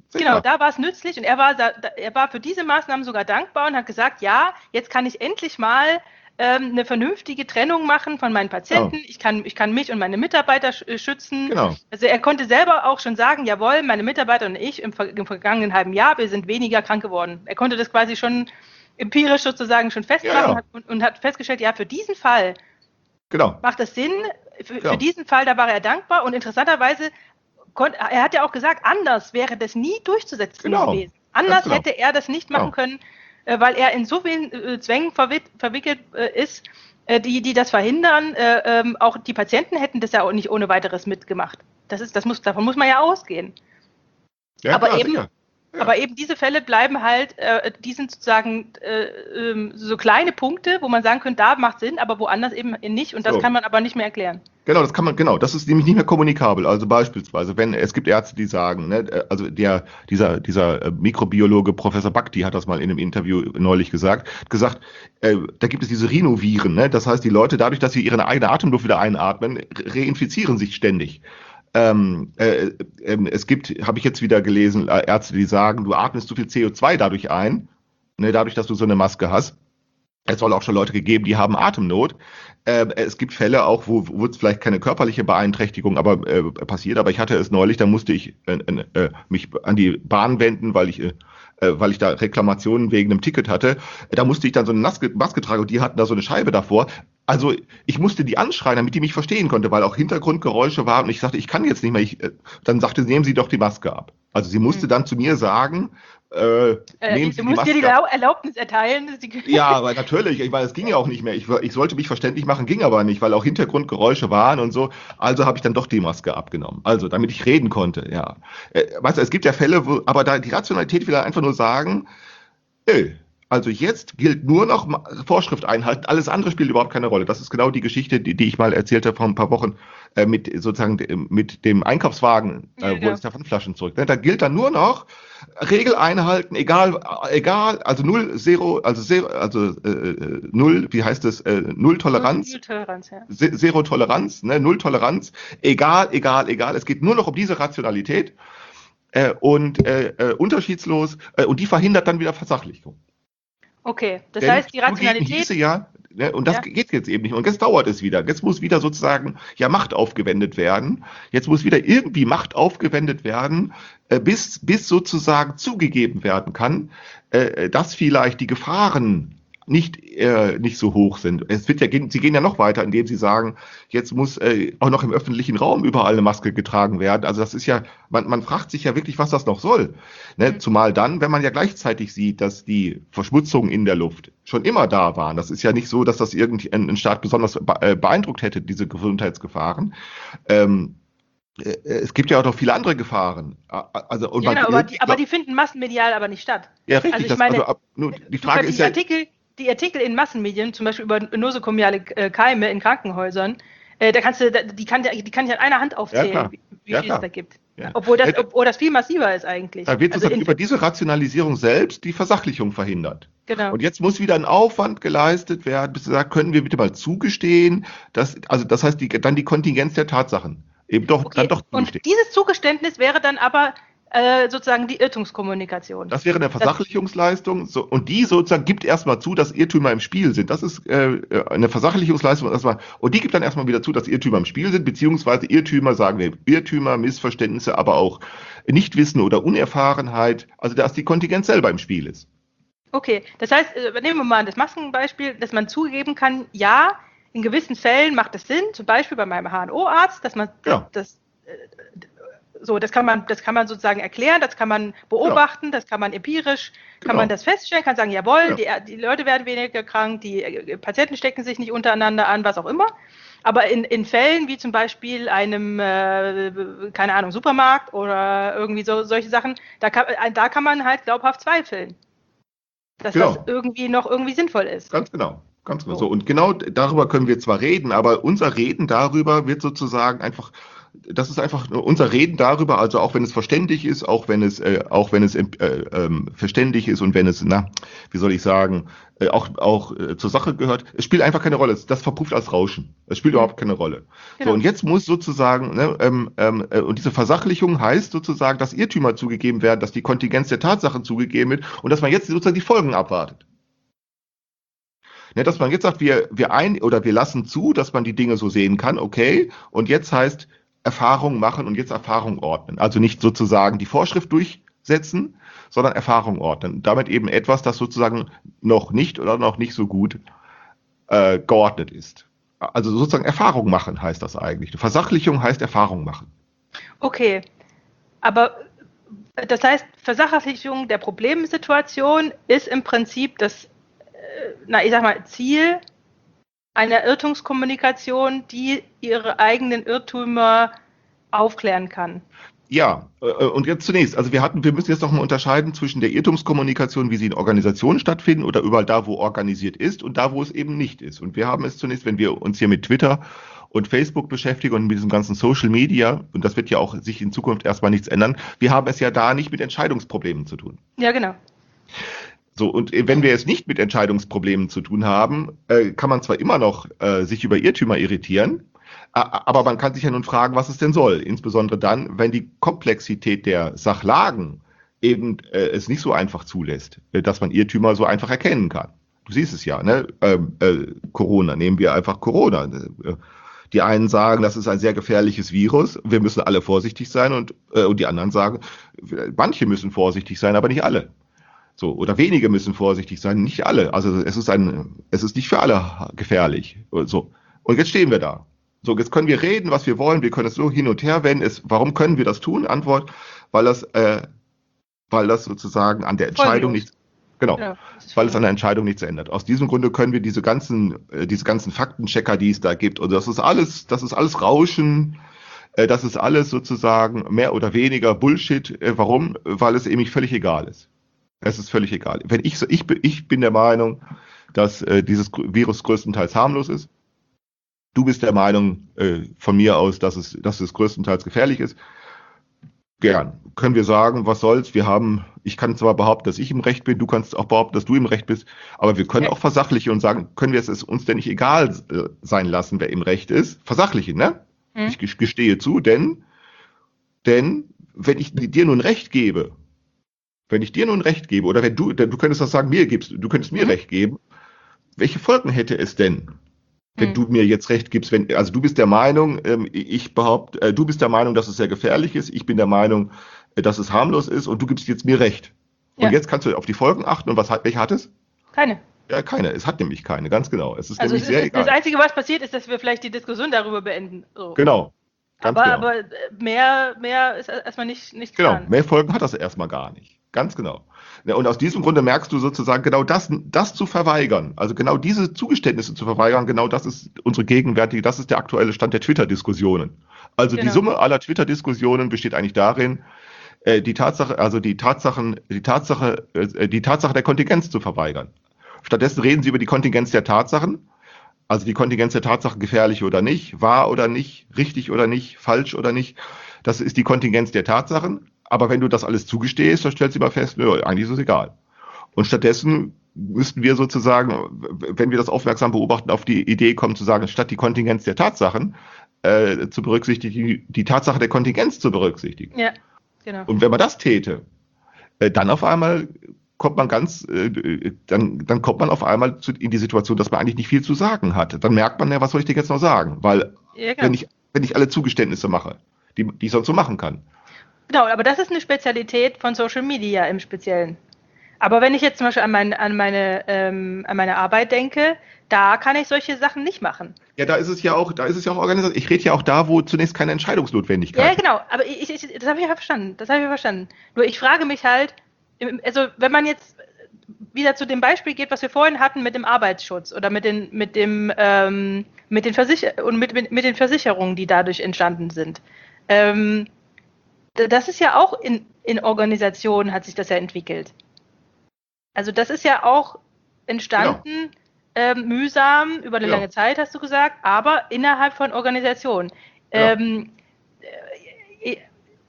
Genau, da war es nützlich und er war, da, er war für diese Maßnahmen sogar dankbar und hat gesagt, ja, jetzt kann ich endlich mal ähm, eine vernünftige Trennung machen von meinen Patienten. Genau. Ich kann, ich kann mich und meine Mitarbeiter sch- schützen. Genau. Also er konnte selber auch schon sagen, jawohl, meine Mitarbeiter und ich im, ver- im vergangenen halben Jahr, wir sind weniger krank geworden. Er konnte das quasi schon empirisch sozusagen schon festmachen Ja, ja. Hat, und, und hat festgestellt, ja, für diesen Fall Genau. macht das Sinn. Für, Ja. für diesen Fall, da war er dankbar und interessanterweise, konnt, er hat ja auch gesagt, anders wäre das nie durchzusetzen Genau. gewesen. Anders genau. hätte er das nicht machen Genau. können, äh, weil er in so vielen äh, Zwängen verwick, verwickelt äh, ist, äh, die, die das verhindern. Äh, ähm, auch die Patienten hätten das ja auch nicht ohne weiteres mitgemacht. Das ist, das muss, davon muss man ja ausgehen. Ja, aber klar, eben, sicher. Ja. aber eben diese Fälle bleiben halt, äh, die sind sozusagen äh, ähm, so kleine Punkte, wo man sagen könnte, da macht Sinn, aber woanders eben nicht. Und das So. kann man aber nicht mehr erklären. Genau, das kann man, genau, das ist nämlich nicht mehr kommunikabel. Also beispielsweise, wenn es gibt Ärzte, die sagen, ne, also der, dieser, dieser äh, Mikrobiologe Professor Bhakti hat das mal in einem Interview neulich gesagt, hat gesagt, äh, da gibt es diese Rhinoviren, ne? Das heißt, die Leute dadurch, dass sie ihre eigene Atemluft wieder einatmen, re- reinfizieren sich ständig. Ähm, äh, äh, es gibt, habe ich jetzt wieder gelesen, äh, Ärzte, die sagen, du atmest zu viel C O zwei dadurch ein, ne, dadurch, dass du so eine Maske hast. Es soll auch schon Leute gegeben, die haben Atemnot. Äh, es gibt Fälle auch, wo, wo es vielleicht keine körperliche Beeinträchtigung aber äh, passiert, aber ich hatte es neulich, da musste ich äh, äh, mich an die Bahn wenden, weil ich äh, weil ich da Reklamationen wegen einem Ticket hatte. Da musste ich dann so eine Maske, Maske tragen und die hatten da so eine Scheibe davor. Also ich musste die anschreien, damit die mich verstehen konnte, weil auch Hintergrundgeräusche waren und ich sagte, ich kann jetzt nicht mehr. Ich, äh, dann sagte, nehmen Sie doch die Maske ab. Also sie musste dann zu mir sagen, äh, Äh, nehmen du Sie die musst dir die Maske ab. Lau- Erlaubnis erteilen. dass die- Ja, aber natürlich, ich meine, es ging ja auch nicht mehr. Ich, ich sollte mich verständlich machen, ging aber nicht, weil auch Hintergrundgeräusche waren und so. Also habe ich dann doch die Maske abgenommen. Also, damit ich reden konnte, ja. Äh, weißt du, es gibt ja Fälle, wo, aber da die Rationalität will einfach nur sagen, ey, also jetzt gilt nur noch Ma- Vorschrift einhalten, alles andere spielt überhaupt keine Rolle. Das ist genau die Geschichte, die, die ich mal erzählt habe vor ein paar Wochen äh, mit sozusagen de- mit dem Einkaufswagen, Ja, äh, wo genau. es davon Flaschen zurück. Ne? Da gilt dann nur noch Regel einhalten, egal, egal, also null, zero, also zero, also äh, äh, null, wie heißt es, äh, null Toleranz, Null Toleranz, ja. Se- Zero Toleranz, ne, Null Toleranz, egal, egal, egal. Es geht nur noch um diese Rationalität äh, und äh, äh, unterschiedslos äh, und die verhindert dann wieder Versachlichung. Okay, das Denn heißt, die zugeben Rationalität. hieße ja, ne, und das Ja. geht jetzt eben nicht. Und jetzt dauert es wieder. Jetzt muss wieder sozusagen ja Macht aufgewendet werden. Jetzt muss wieder irgendwie Macht aufgewendet werden, äh, bis, bis sozusagen zugegeben werden kann, äh, dass vielleicht die Gefahren nicht, äh, nicht so hoch sind. Es wird ja, gehen- sie gehen ja noch weiter, indem sie sagen, jetzt muss äh, auch noch im öffentlichen Raum überall eine Maske getragen werden. Also das ist ja, man, man fragt sich ja wirklich, was das noch soll. Ne? Mhm. Zumal dann, wenn man ja gleichzeitig sieht, dass die Verschmutzungen in der Luft schon immer da waren. Das ist ja nicht so, dass das irgendein Staat besonders be- äh, beeindruckt hätte, diese Gesundheitsgefahren. Ähm, äh, es gibt ja auch noch viele andere Gefahren. A- Also, und Ja, man- genau, aber die, aber die finden massenmedial aber nicht statt. ja, richtig. also ich das, meine, also, ab- nur, die Frage die ist ja, Artikel, die Artikel in Massenmedien, zum Beispiel über nosokomiale äh, Keime in Krankenhäusern, äh, da kannst du, da- die kann, die kann ich an einer Hand aufzählen, klar. wie, wie Ja, viel klar. es da gibt. Ja. Obwohl, das, Äh, obwohl das viel massiver ist eigentlich. da wird Also sozusagen in- über diese Rationalisierung selbst die Versachlichung verhindert. Genau. Und jetzt muss wieder ein Aufwand geleistet werden, bis gesagt, können wir bitte mal zugestehen, dass, also das heißt, die, dann die Kontingenz der Tatsachen eben doch, Okay, dann doch und zugestehen. dieses Zugeständnis wäre dann aber äh, sozusagen die Irrtumskommunikation. Das wäre eine Versachlichungsleistung, so, und die sozusagen gibt erstmal zu, dass Irrtümer im Spiel sind. Das ist äh, eine Versachlichungsleistung erstmal, und die gibt dann erstmal wieder zu, dass Irrtümer im Spiel sind, beziehungsweise Irrtümer, sagen wir, Irrtümer, Missverständnisse, aber auch Nichtwissen oder Unerfahrenheit, also dass die Kontingenz selber im Spiel ist. Okay, das heißt, äh, nehmen wir mal das Maskenbeispiel, dass man zugeben kann, ja, in gewissen Fällen macht es Sinn, zum Beispiel bei meinem H N O-Arzt, dass man Ja. das, äh, so, das kann man, das kann man sozusagen erklären, das kann man beobachten, das kann man empirisch, kann Genau. man das feststellen, kann sagen, jawohl, Ja. die, die Leute werden weniger krank, die äh, Patienten stecken sich nicht untereinander an, was auch immer. Aber in, in Fällen wie zum Beispiel einem, äh, keine Ahnung, Supermarkt oder irgendwie so solche Sachen, da kann, äh, da kann man halt glaubhaft zweifeln, dass Genau. das irgendwie noch irgendwie sinnvoll ist. Ganz genau. Ganz genau. So. So. Und genau darüber können wir zwar reden, aber unser Reden darüber wird sozusagen einfach das ist einfach nur unser Reden darüber, also auch wenn es verständlich ist, auch wenn es, äh, auch wenn es äh, ähm, verständlich ist und wenn es, na, wie soll ich sagen, äh, auch, auch äh, zur Sache gehört, es spielt einfach keine Rolle. Das verpufft als Rauschen. Es spielt Mhm. überhaupt keine Rolle. Genau. So, und jetzt muss sozusagen, ne, ähm, ähm, äh, und diese Versachlichung heißt sozusagen, dass Irrtümer zugegeben werden, dass die Kontingenz der Tatsachen zugegeben wird und dass man jetzt sozusagen die Folgen abwartet. Ne, dass man jetzt sagt, wir, wir ein oder wir lassen zu, dass man die Dinge so sehen kann, okay, und jetzt heißt Erfahrung machen und jetzt Erfahrung ordnen. Also nicht sozusagen die Vorschrift durchsetzen, sondern Erfahrung ordnen. Damit eben etwas, das sozusagen noch nicht oder noch nicht so gut äh, geordnet ist. Also sozusagen Erfahrung machen heißt das eigentlich. Versachlichung heißt Erfahrung machen. Okay, aber das heißt, Versachlichung der Problemsituation ist im Prinzip das, äh, na, ich sag mal, Ziel einer Irrtumskommunikation, die ihre eigenen Irrtümer aufklären kann. Ja, äh, und jetzt zunächst, also wir hatten, wir müssen jetzt noch mal unterscheiden zwischen der Irrtumskommunikation, wie sie in Organisationen stattfinden oder überall da, wo organisiert ist und da, wo es eben nicht ist. Und wir haben es zunächst, wenn wir uns hier mit Twitter und Facebook beschäftigen und mit diesem ganzen Social Media, und das wird ja auch sich in Zukunft erstmal nichts ändern, wir haben es ja da nicht mit Entscheidungsproblemen zu tun. Ja, genau. So, und wenn wir es nicht mit Entscheidungsproblemen zu tun haben, äh, kann man zwar immer noch äh, sich über Irrtümer irritieren, aber man kann sich ja nun fragen, was es denn soll. Insbesondere dann, wenn die Komplexität der Sachlagen eben äh, es nicht so einfach zulässt, äh, dass man Irrtümer so einfach erkennen kann. Du siehst es ja, ne? Ähm, äh, Corona, nehmen wir einfach Corona. Äh, die einen sagen, das ist ein sehr gefährliches Virus, wir müssen alle vorsichtig sein, und, äh, und die anderen sagen, manche müssen vorsichtig sein, aber nicht alle. So, oder wenige müssen vorsichtig sein, nicht alle. Also es ist ein, es ist nicht für alle gefährlich. So. Und jetzt stehen wir da. So, jetzt können wir reden, was wir wollen, wir können es so hin und her wenden. Es, warum können wir das tun? Antwort, weil das, äh, weil das sozusagen an der Entscheidung nichts, genau, Ja, weil es an der Entscheidung nichts ändert. Aus diesem Grunde können wir diese ganzen, äh, diese ganzen Faktenchecker, die es da gibt, und das ist alles, das ist alles Rauschen, äh, das ist alles sozusagen mehr oder weniger Bullshit. Äh, warum? Weil es eben völlig egal ist. Es ist völlig egal. Wenn ich, ich, ich bin der Meinung, dass äh, dieses Virus größtenteils harmlos ist. Du bist der Meinung äh, von mir aus, dass es, dass es größtenteils gefährlich ist. Gern. Können wir sagen, was soll's? Wir haben, ich kann zwar behaupten, dass ich im Recht bin, du kannst auch behaupten, dass du im Recht bist, aber wir können Ja. auch versachlichen und sagen, können wir es uns denn nicht egal äh, sein lassen, wer im Recht ist? Versachlichen, ne? Hm. Ich gestehe zu, denn, denn, wenn ich dir nun Recht gebe, wenn ich dir nun Recht gebe, oder wenn du, denn du könntest das sagen, mir gibst, du könntest mir Mhm. Recht geben, welche Folgen hätte es denn, wenn Mhm. du mir jetzt Recht gibst? Wenn, also du bist der Meinung, ähm, ich behaupte, äh, du bist der Meinung, dass es sehr gefährlich ist, ich bin der Meinung, äh, dass es harmlos ist, und du gibst jetzt mir Recht. Und Ja. jetzt kannst du auf die Folgen achten, und was hat, welche hat es? Keine. Ja, keine. Es hat nämlich keine, ganz genau. Es ist Also nämlich es sehr ist, egal. das Einzige, was passiert, ist, dass wir vielleicht die Diskussion darüber beenden. So. Genau. Ganz aber, genau. aber äh, mehr, mehr ist erstmal nicht, nichts Genau, dran. mehr Folgen hat das erstmal gar nicht. Ganz genau. Ja, und aus diesem Grunde merkst du sozusagen, genau das, das zu verweigern, also genau diese Zugeständnisse zu verweigern, genau das ist unsere gegenwärtige, das ist der aktuelle Stand der Twitter-Diskussionen. Also die Genau. Summe aller Twitter-Diskussionen besteht eigentlich darin, äh, die Tatsache, also die Tatsachen, die Tatsache, äh, die Tatsache der Kontingenz zu verweigern. Stattdessen reden sie über die Kontingenz der Tatsachen, also die Kontingenz der Tatsachen, gefährlich oder nicht, wahr oder nicht, richtig oder nicht, falsch oder nicht. Das ist die Kontingenz der Tatsachen. Aber wenn du das alles zugestehst, dann stellst du mal fest, nö, eigentlich ist es egal. Und stattdessen müssten wir sozusagen, wenn wir das aufmerksam beobachten, auf die Idee kommen zu sagen, statt die Kontingenz der Tatsachen äh, zu berücksichtigen, die, die Tatsache der Kontingenz zu berücksichtigen. Ja, genau. Und wenn man das täte, äh, dann auf einmal kommt man ganz, äh, dann, dann kommt man auf einmal zu, in die Situation, dass man eigentlich nicht viel zu sagen hat. Dann merkt man ja, was soll ich dir jetzt noch sagen? Weil Ja, genau. wenn ich, wenn ich alle Zugeständnisse mache, die, die ich sonst so machen kann. Genau, aber das ist eine Spezialität von Social Media im Speziellen. Aber wenn ich jetzt zum Beispiel an, mein, an, meine, ähm, an meine Arbeit denke, da kann ich solche Sachen nicht machen. Ja, da ist es ja auch, da ist es ja auch organisiert. Ich rede ja auch da, wo zunächst keine Entscheidungsnotwendigkeit Ja, ist. genau, aber ich, ich, das habe ich ja verstanden. Das habe ich ja verstanden. Nur ich frage mich halt, also wenn man jetzt wieder zu dem Beispiel geht, was wir vorhin hatten mit dem Arbeitsschutz oder mit den, mit dem, ähm, mit den Versicher- und mit, mit, mit den Versicherungen, die dadurch entstanden sind. Ähm, das ist ja auch in, in Organisationen hat sich das ja entwickelt. Also das ist ja auch entstanden, ähm, mühsam, über eine Genau. lange Zeit, hast du gesagt, aber innerhalb von Organisationen. Genau. Ähm,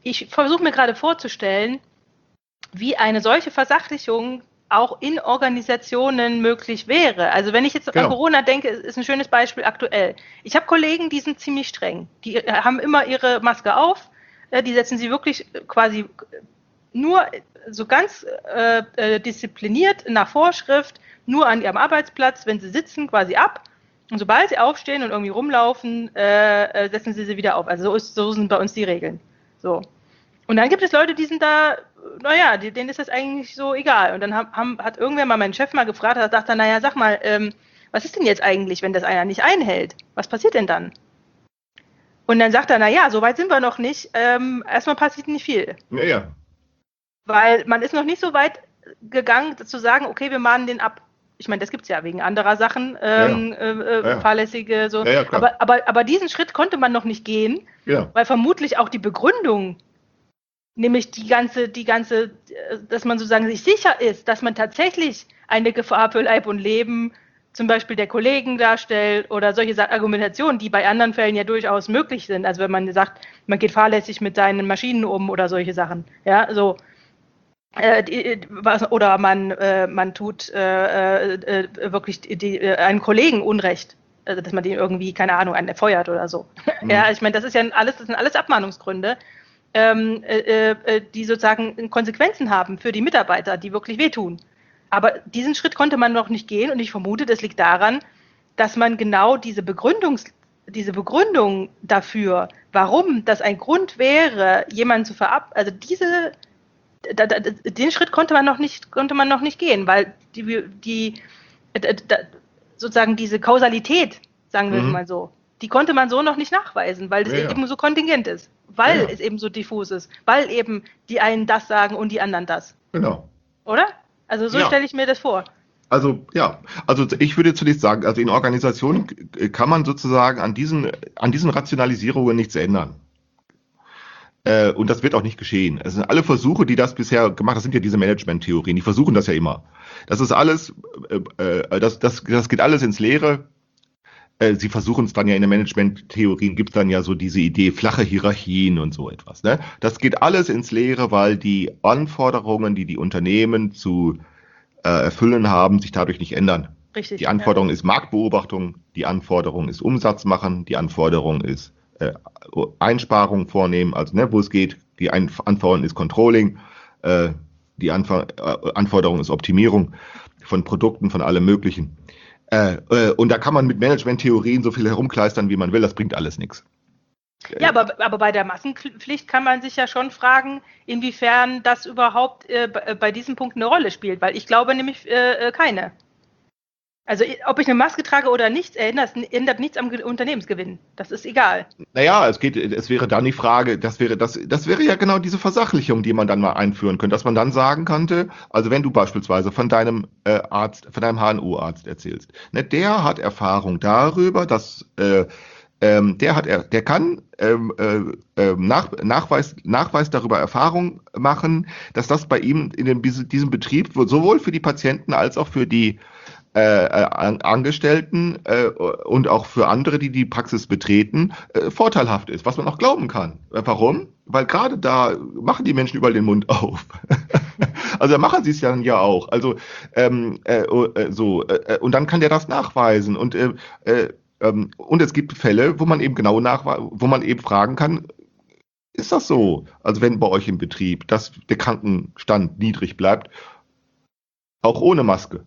ich versuche mir gerade vorzustellen, wie eine solche Versachlichung auch in Organisationen möglich wäre. Also wenn ich jetzt Genau. an Corona denke, ist ein schönes Beispiel aktuell. Ich habe Kollegen, die sind ziemlich streng. Die haben immer ihre Maske auf, äh, die setzen sie wirklich quasi nur so ganz äh, äh, diszipliniert nach Vorschrift, nur an ihrem Arbeitsplatz, wenn sie sitzen, quasi ab. Und sobald sie aufstehen und irgendwie rumlaufen, äh, setzen sie sie wieder auf. Also so, ist, so sind bei uns die Regeln. So. Und dann gibt es Leute, die sind da, naja, die, denen ist das eigentlich so egal. Und dann haben, haben, hat irgendwer mal meinen Chef mal gefragt, da sagt er, naja, sag mal, ähm, was ist denn jetzt eigentlich, wenn das einer nicht einhält? Was passiert denn dann? Und dann sagt er, naja, so weit sind wir noch nicht. Ähm, erstmal passiert nicht viel. Ja, ja. Weil man ist noch nicht so weit gegangen, zu sagen, okay, wir mahnen den ab. Ich meine, das gibt es ja wegen anderer Sachen, ähm, ja, ja. äh, Ja, ja. fahrlässige, so. Ja, ja, klar. aber, aber, aber diesen Schritt konnte man noch nicht gehen, Ja. weil vermutlich auch die Begründung, nämlich die ganze, die ganze, äh, dass man sozusagen sich sicher ist, dass man tatsächlich eine Gefahr für Leib und Leben zum Beispiel der Kollegen darstellt oder solche Sa- Argumentationen, die bei anderen Fällen ja durchaus möglich sind. Also wenn man sagt, man geht fahrlässig mit seinen Maschinen um oder solche Sachen. Ja, so. Äh, die, was, oder man, äh, man tut äh, äh, wirklich die, die, äh, einen Kollegen Unrecht, also dass man den irgendwie, keine Ahnung, einen feuert oder so. Mhm. Ja, ich meine, das ist ja alles, das sind alles Abmahnungsgründe, ähm, äh, äh, die sozusagen Konsequenzen haben für die Mitarbeiter, die wirklich wehtun. Aber diesen Schritt konnte man noch nicht gehen und ich vermute, das liegt daran, dass man genau diese Begründungs diese Begründung dafür, warum das ein Grund wäre, jemanden zu verab, also diese Da, da, den Schritt konnte man noch nicht, konnte man noch nicht gehen, weil die, die da, sozusagen diese Kausalität, sagen wir Mhm. mal so, die konnte man so noch nicht nachweisen, weil es Ja, ja. eben so kontingent ist, weil Ja, ja. es eben so diffus ist, weil eben die einen das sagen und die anderen das, Genau. oder? Also so Ja. stelle ich mir das vor. Also ja, also ich würde zunächst sagen, also in Organisationen kann man sozusagen an diesen, an diesen Rationalisierungen nichts ändern. Äh, und das wird auch nicht geschehen. Es sind alle Versuche, die das bisher gemacht haben, das sind ja diese Management-Theorien, die versuchen das ja immer. Das ist alles, äh, äh, das, das, das geht alles ins Leere. Äh, sie versuchen es dann ja in den Management-Theorien, gibt es dann ja so diese Idee, flache Hierarchien und so etwas. Ne? Das geht alles ins Leere, weil die Anforderungen, die die Unternehmen zu äh, erfüllen haben, sich dadurch nicht ändern. Richtig. Die Anforderung ist Marktbeobachtung, die Anforderung ist Umsatz machen, die Anforderung ist äh, Einsparungen vornehmen, also ne, wo es geht. Die Ein- Anforderung ist Controlling, äh, die Anfor äh, Anforderung ist Optimierung von Produkten, von allem Möglichen. Äh, äh, und da kann man mit Management-Theorien so viel herumkleistern, wie man will, das bringt alles nichts. Ja, aber, aber bei der Maskenpflicht kann man sich ja schon fragen, inwiefern das überhaupt äh, bei, bei diesem Punkt eine Rolle spielt, weil ich glaube nämlich äh, keine. Also ob ich eine Maske trage oder nicht, ändert, ändert nichts am Ge- Unternehmensgewinn. Das ist egal. Naja, es geht, es wäre dann die Frage, das wäre, das, das wäre ja genau diese Versachlichung, die man dann mal einführen könnte, dass man dann sagen könnte, also wenn du beispielsweise von deinem äh, Arzt, von deinem H N O-Arzt erzählst, ne, der hat Erfahrung darüber, dass äh, ähm, der hat, er, der kann ähm, äh, nach, Nachweis, Nachweis darüber Erfahrung machen, dass das bei ihm in dem, diesem Betrieb sowohl für die Patienten als auch für die Äh, an, Angestellten äh, und auch für andere, die die Praxis betreten, äh, vorteilhaft ist, was man auch glauben kann. Äh, warum? Weil gerade da machen die Menschen überall den Mund auf. Also da machen sie es dann ja auch. Also ähm, äh, äh, so äh, und dann kann der das nachweisen und äh, äh, ähm, und es gibt Fälle, wo man eben genau nachweisen, wo man eben fragen kann, ist das so? Also wenn bei euch im Betrieb, dass der Krankenstand niedrig bleibt, auch ohne Maske.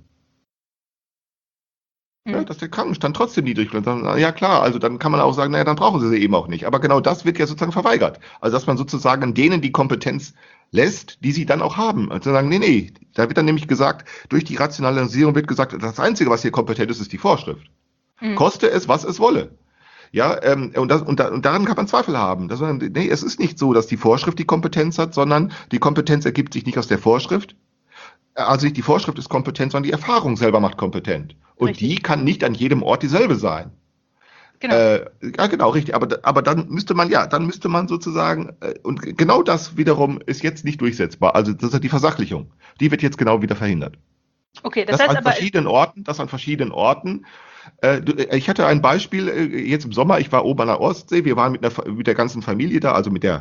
Ja, dass der Krankenstand trotzdem niedrig bleibt. Dann, ja klar, also dann kann man auch sagen, naja, dann brauchen sie sie eben auch nicht. Aber genau das wird ja sozusagen verweigert. Also dass man sozusagen denen die Kompetenz lässt, die sie dann auch haben. Also sagen, nee, nee, da wird dann nämlich gesagt, durch die Rationalisierung wird gesagt, das Einzige, was hier kompetent ist, ist die Vorschrift. Mhm. Koste es, was es wolle. Ja, ähm, und, das, und, da, und daran kann man Zweifel haben. Dass man, nee, es ist nicht so, dass die Vorschrift die Kompetenz hat, sondern die Kompetenz ergibt sich nicht aus der Vorschrift. Also nicht die Vorschrift ist kompetent, sondern die Erfahrung selber macht kompetent. Und richtig. Die kann nicht an jedem Ort dieselbe sein. Genau. Äh, ja, genau, richtig. Aber, aber dann müsste man, ja, dann müsste man sozusagen, äh, und genau das wiederum ist jetzt nicht durchsetzbar. Also das ist die Versachlichung. Die wird jetzt genau wieder verhindert. Okay, das, das heißt an aber verschiedenen Orten, das an verschiedenen Orten. Äh, ich hatte ein Beispiel äh, jetzt im Sommer. Ich war oben an der Ostsee. Wir waren mit, einer, mit der ganzen Familie da, also mit der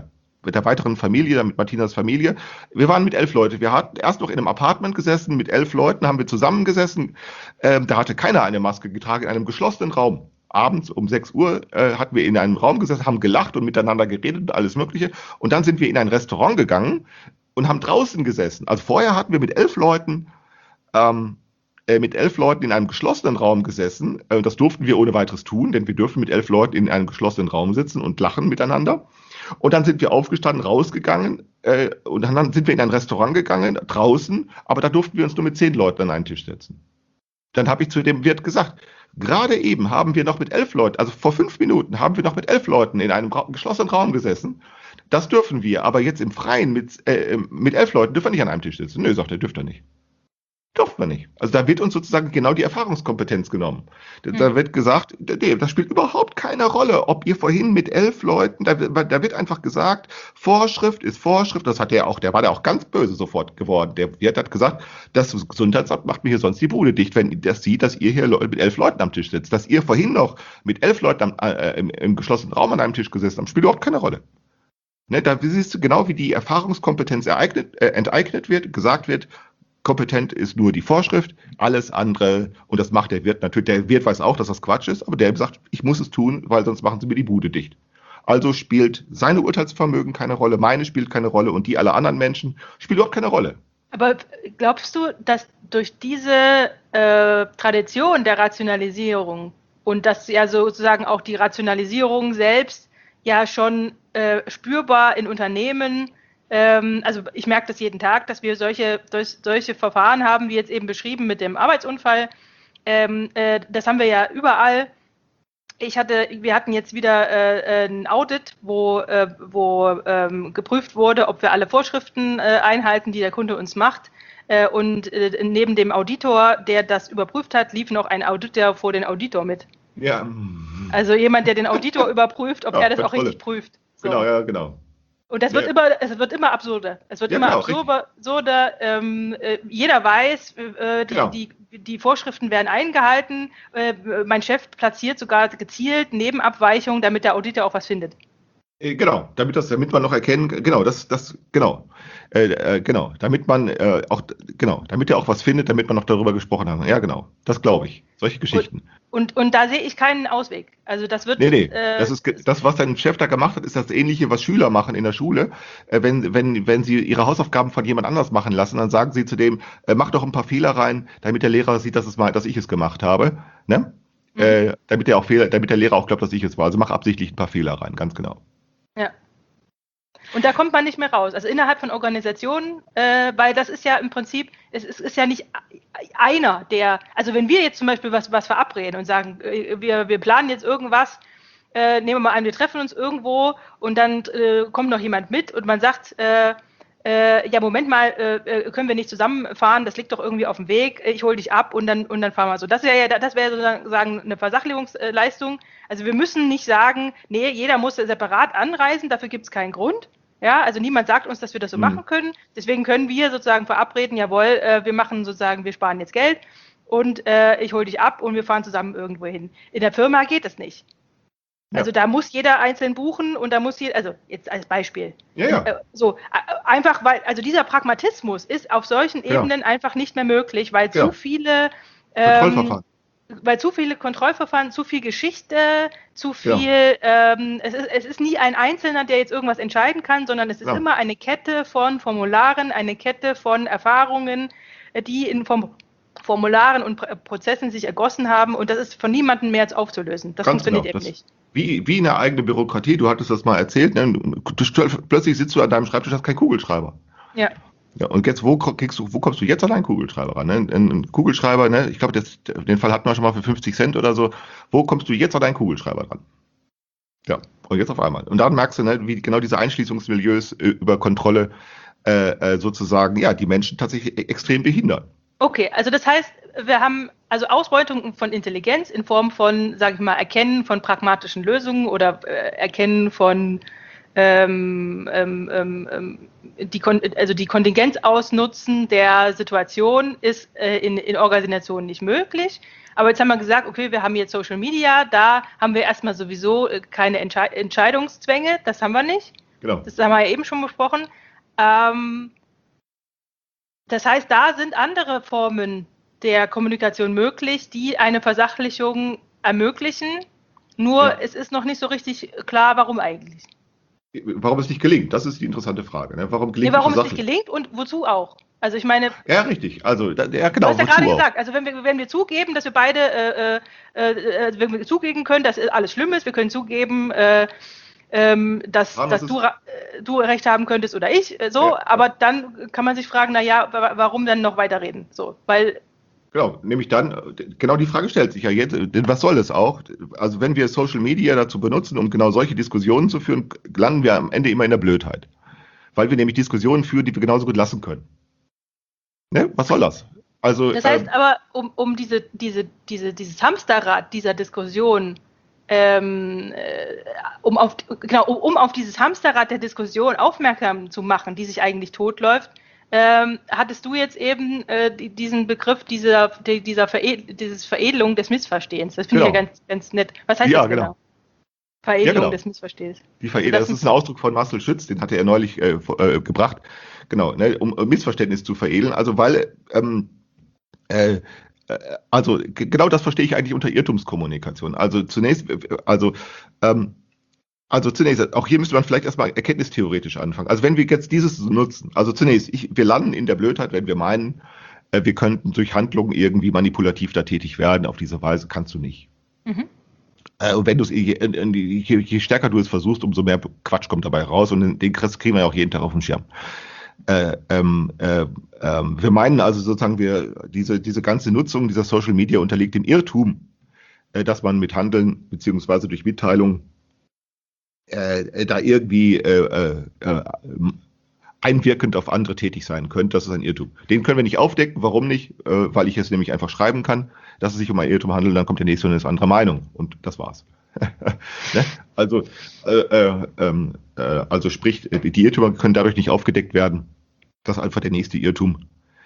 mit der weiteren Familie, mit Martinas Familie. Wir waren mit elf Leuten. Wir hatten erst noch in einem Apartment gesessen, mit elf Leuten haben wir zusammengesessen. Ähm, da hatte keiner eine Maske getragen, in einem geschlossenen Raum. Abends um sechs Uhr äh, hatten wir in einem Raum gesessen, haben gelacht und miteinander geredet und alles Mögliche. Und dann sind wir in ein Restaurant gegangen und haben draußen gesessen. Also vorher hatten wir mit elf Leuten ähm, äh, mit elf Leuten in einem geschlossenen Raum gesessen. Äh, das durften wir ohne weiteres tun, denn wir dürfen mit elf Leuten in einem geschlossenen Raum sitzen und lachen miteinander. Und dann sind wir aufgestanden, rausgegangen äh, und dann sind wir in ein Restaurant gegangen, draußen, aber da durften wir uns nur mit zehn Leuten an einen Tisch setzen. Dann habe ich zu dem Wirt gesagt, gerade eben haben wir noch mit elf Leuten, also vor fünf Minuten haben wir noch mit elf Leuten in einem Ra- geschlossenen Raum gesessen. Das dürfen wir, aber jetzt im Freien mit, äh, mit elf Leuten dürfen wir nicht an einem Tisch sitzen. Nö, sagt er, dürft ihr nicht. Dürfen wir nicht. Also da wird uns sozusagen genau die Erfahrungskompetenz genommen. Da, Hm. da wird gesagt, nee, das spielt überhaupt keine Rolle, ob ihr vorhin mit elf Leuten, da, da wird einfach gesagt, Vorschrift ist Vorschrift, das hat der auch, der war da auch ganz böse sofort geworden. Der Wirt hat gesagt, das Gesundheitsamt macht mir hier sonst die Bude dicht, wenn das sieht, dass ihr hier Le- mit elf Leuten am Tisch sitzt. Dass ihr vorhin noch mit elf Leuten am, äh, im, im geschlossenen Raum an einem Tisch gesessen habt, spielt überhaupt keine Rolle. Ne, da siehst du genau, wie die Erfahrungskompetenz ereignet, äh, enteignet wird, gesagt wird, kompetent ist nur die Vorschrift, alles andere, und das macht der Wirt natürlich, der Wirt weiß auch, dass das Quatsch ist, aber der sagt, ich muss es tun, weil sonst machen sie mir die Bude dicht. Also spielt seine Urteilsvermögen keine Rolle, meine spielt keine Rolle und die aller anderen Menschen spielt überhaupt keine Rolle. Aber glaubst du, dass durch diese äh, Tradition der Rationalisierung und dass ja sozusagen auch die Rationalisierung selbst ja schon äh, spürbar in Unternehmen, ähm, also ich merke das jeden Tag, dass wir solche, durch, solche Verfahren haben, wie jetzt eben beschrieben mit dem Arbeitsunfall, ähm, äh, das haben wir ja überall. Ich hatte, wir hatten jetzt wieder äh, ein Audit, wo, äh, wo ähm, geprüft wurde, ob wir alle Vorschriften äh, einhalten, die der Kunde uns macht. Äh, und äh, neben dem Auditor, der das überprüft hat, lief noch ein Auditor vor den Auditor mit. Ja. Also jemand, der den Auditor überprüft, ob Ja, er das auch Kontrolle. richtig prüft. So. Genau, ja, genau. Und das wird Ja. immer, es wird immer absurder. Es wird Ja, immer genau, absurder. absurder ähm, äh, jeder weiß, äh, die, Genau. die, die Vorschriften werden eingehalten. Äh, mein Chef platziert sogar gezielt Nebenabweichungen, damit der Auditor auch was findet. Äh, Genau, damit das, damit man noch erkennen, genau, das, das, genau, äh, äh, genau, damit man äh, auch, genau, damit er auch was findet, damit man noch darüber gesprochen hat. Ja, genau, das glaube ich. Solche Geschichten. Und, und da sehe ich keinen Ausweg. Also das wird. Nee, nee, äh, das ist ge- das, was dein Chef da gemacht hat, ist das Ähnliche, was Schüler machen in der Schule. Äh, wenn, wenn, wenn sie ihre Hausaufgaben von jemand anders machen lassen, dann sagen sie zu dem, äh, mach doch ein paar Fehler rein, damit der Lehrer sieht, dass es mal, dass ich es gemacht habe, ne? Mhm. Äh, damit der auch Fehler, damit der Lehrer auch glaubt, dass ich es war. Also mach absichtlich ein paar Fehler rein, ganz genau. Ja. Und da kommt man nicht mehr raus. Also innerhalb von Organisationen, äh, weil das ist ja im Prinzip, es ist, ist ja nicht einer, der, also wenn wir jetzt zum Beispiel was, was verabreden und sagen, äh, wir, wir planen jetzt irgendwas, äh, nehmen wir mal an, wir treffen uns irgendwo und dann äh, kommt noch jemand mit und man sagt, äh, äh, ja Moment mal, äh, können wir nicht zusammenfahren, das liegt doch irgendwie auf dem Weg, ich hole dich ab und dann, und dann fahren wir so. Das wäre ja, das wäre sozusagen eine Versachlichungsleistung. Also wir müssen nicht sagen, nee, jeder muss separat anreisen, dafür gibt es keinen Grund. Ja, also niemand sagt uns, dass wir das so Mhm. machen können. Deswegen können wir sozusagen verabreden, jawohl, äh, wir machen sozusagen, wir sparen jetzt Geld und äh, ich hole dich ab und wir fahren zusammen irgendwo hin. In der Firma geht das nicht. Ja. Also da muss jeder einzeln buchen und da muss jeder, also jetzt als Beispiel. Ja, ja. Äh, so, äh, einfach weil, also dieser Pragmatismus ist auf solchen Genau. Ebenen einfach nicht mehr möglich, weil Ja. zu viele ähm, Kontrollverfahren. weil zu viele Kontrollverfahren, zu viel Geschichte, zu Ja. viel, ähm, es, ist, es ist nie ein Einzelner, der jetzt irgendwas entscheiden kann, sondern es ist Ja. immer eine Kette von Formularen, eine Kette von Erfahrungen, äh, die in Form Formularen und Pr- Prozessen sich ergossen haben und das ist von niemandem mehr jetzt aufzulösen. Das Ganz funktioniert genau, eben das- nicht. Wie, wie eine eigene Bürokratie, du hattest das mal erzählt, ne? Du, stell- plötzlich sitzt du an deinem Schreibtisch, hast keinen Kugelschreiber. Ja. Ja, und jetzt, wo kriegst du, wo kommst du jetzt an einen Kugelschreiber ran? Ne? Ein, ein Kugelschreiber, ne? Ich glaube, das- den Fall hatten wir schon mal für fünfzig Cent oder so. Wo kommst du jetzt an deinen Kugelschreiber ran? Ja, und jetzt auf einmal. Und dann merkst du, ne, wie genau diese Einschließungsmilieus äh, über Kontrolle äh, äh, sozusagen, ja, die Menschen tatsächlich e- extrem behindern. Okay, also das heißt, wir haben also Ausbeutung von Intelligenz in Form von, sage ich mal, Erkennen von pragmatischen Lösungen oder äh, Erkennen von ähm, ähm, ähm, die, Kon also die Kontingenz ausnutzen der Situation ist äh, in, in Organisationen nicht möglich. Aber jetzt haben wir gesagt, okay, wir haben jetzt Social Media, da haben wir erstmal sowieso äh, keine Entschei Entscheidungszwänge, das haben wir nicht. Genau. Das haben wir ja eben schon besprochen. Ähm, das heißt, da sind andere Formen der Kommunikation möglich, die eine Versachlichung ermöglichen. Nur Ja. es ist noch nicht so richtig klar, warum eigentlich. Warum es nicht gelingt, das ist die interessante Frage. Ne? Warum gelingt Nee, warum die es nicht gelingt und wozu auch. Also ich meine, Ja, richtig. Also, da, ja, du genau. hast ja wozu gerade auch? gesagt, also wenn wir, wenn wir zugeben, dass wir beide, äh, äh, äh, wenn wir zugeben können, dass alles schlimm ist, wir können zugeben, äh, ähm, dass, Fragen, dass was du, ist- ra- äh, du Recht haben könntest oder ich, äh, so, Ja, ja. aber dann kann man sich fragen, naja, wa- warum dann noch weiterreden? So, weil, Genau, nämlich dann, äh, genau die Frage stellt sich ja jetzt, äh, denn was soll es auch? Also wenn wir Social Media dazu benutzen, um genau solche Diskussionen zu führen, landen wir am Ende immer in der Blödheit. Weil wir nämlich Diskussionen führen, die wir genauso gut lassen können. Ne? Was soll das? Also, das heißt ähm, aber, um, um diese, diese, diese, dieses Hamsterrad dieser Diskussion, ähm, äh, um, auf, genau, um, um auf dieses Hamsterrad der Diskussion aufmerksam zu machen, die sich eigentlich totläuft, ähm, hattest du jetzt eben äh, die, diesen Begriff dieser, die, dieser Vered dieses Veredelung des Missverstehens. Das finde ich Genau. ja ganz, ganz nett. Was heißt Ja, das genau? genau. Veredelung Ja, genau. des Missverstehens. Die Also Veredelung, das das ist sind- ein Ausdruck von Marcel Schütz, den hatte er neulich äh, vor- äh, gebracht, genau, ne, um um Missverständnis zu veredeln. Also weil, ähm, äh, äh, also g- genau das verstehe ich eigentlich unter Irrtumskommunikation. Also zunächst, äh, also ähm, also zunächst, auch hier müsste man vielleicht erstmal erkenntnistheoretisch anfangen. Also wenn wir jetzt dieses nutzen, also zunächst, ich, wir landen in der Blödheit, wenn wir meinen, äh, wir könnten durch Handlungen irgendwie manipulativ da tätig werden. Auf diese Weise kannst du nicht. Mhm. Äh, Und wenn du es, je, je, je stärker du es versuchst, umso mehr Quatsch kommt dabei raus und den, den kriegen wir ja auch jeden Tag auf dem Schirm. Äh, ähm, äh, ähm, wir meinen also sozusagen, wir, diese, diese ganze Nutzung dieser Social Media unterliegt dem Irrtum, äh, dass man mit Handeln beziehungsweise durch Mitteilung äh, da irgendwie äh, äh, äh, einwirkend auf andere tätig sein könnte. Das ist ein Irrtum. Den können wir nicht aufdecken. Warum nicht? Äh, weil ich es nämlich einfach schreiben kann, dass es sich um ein Irrtum handelt, dann kommt der nächste und ist anderer Meinung. Und das war's. Ne? Also, äh, äh, ähm, äh, also sprich, die Irrtümer können dadurch nicht aufgedeckt werden. Das ist einfach der nächste Irrtum.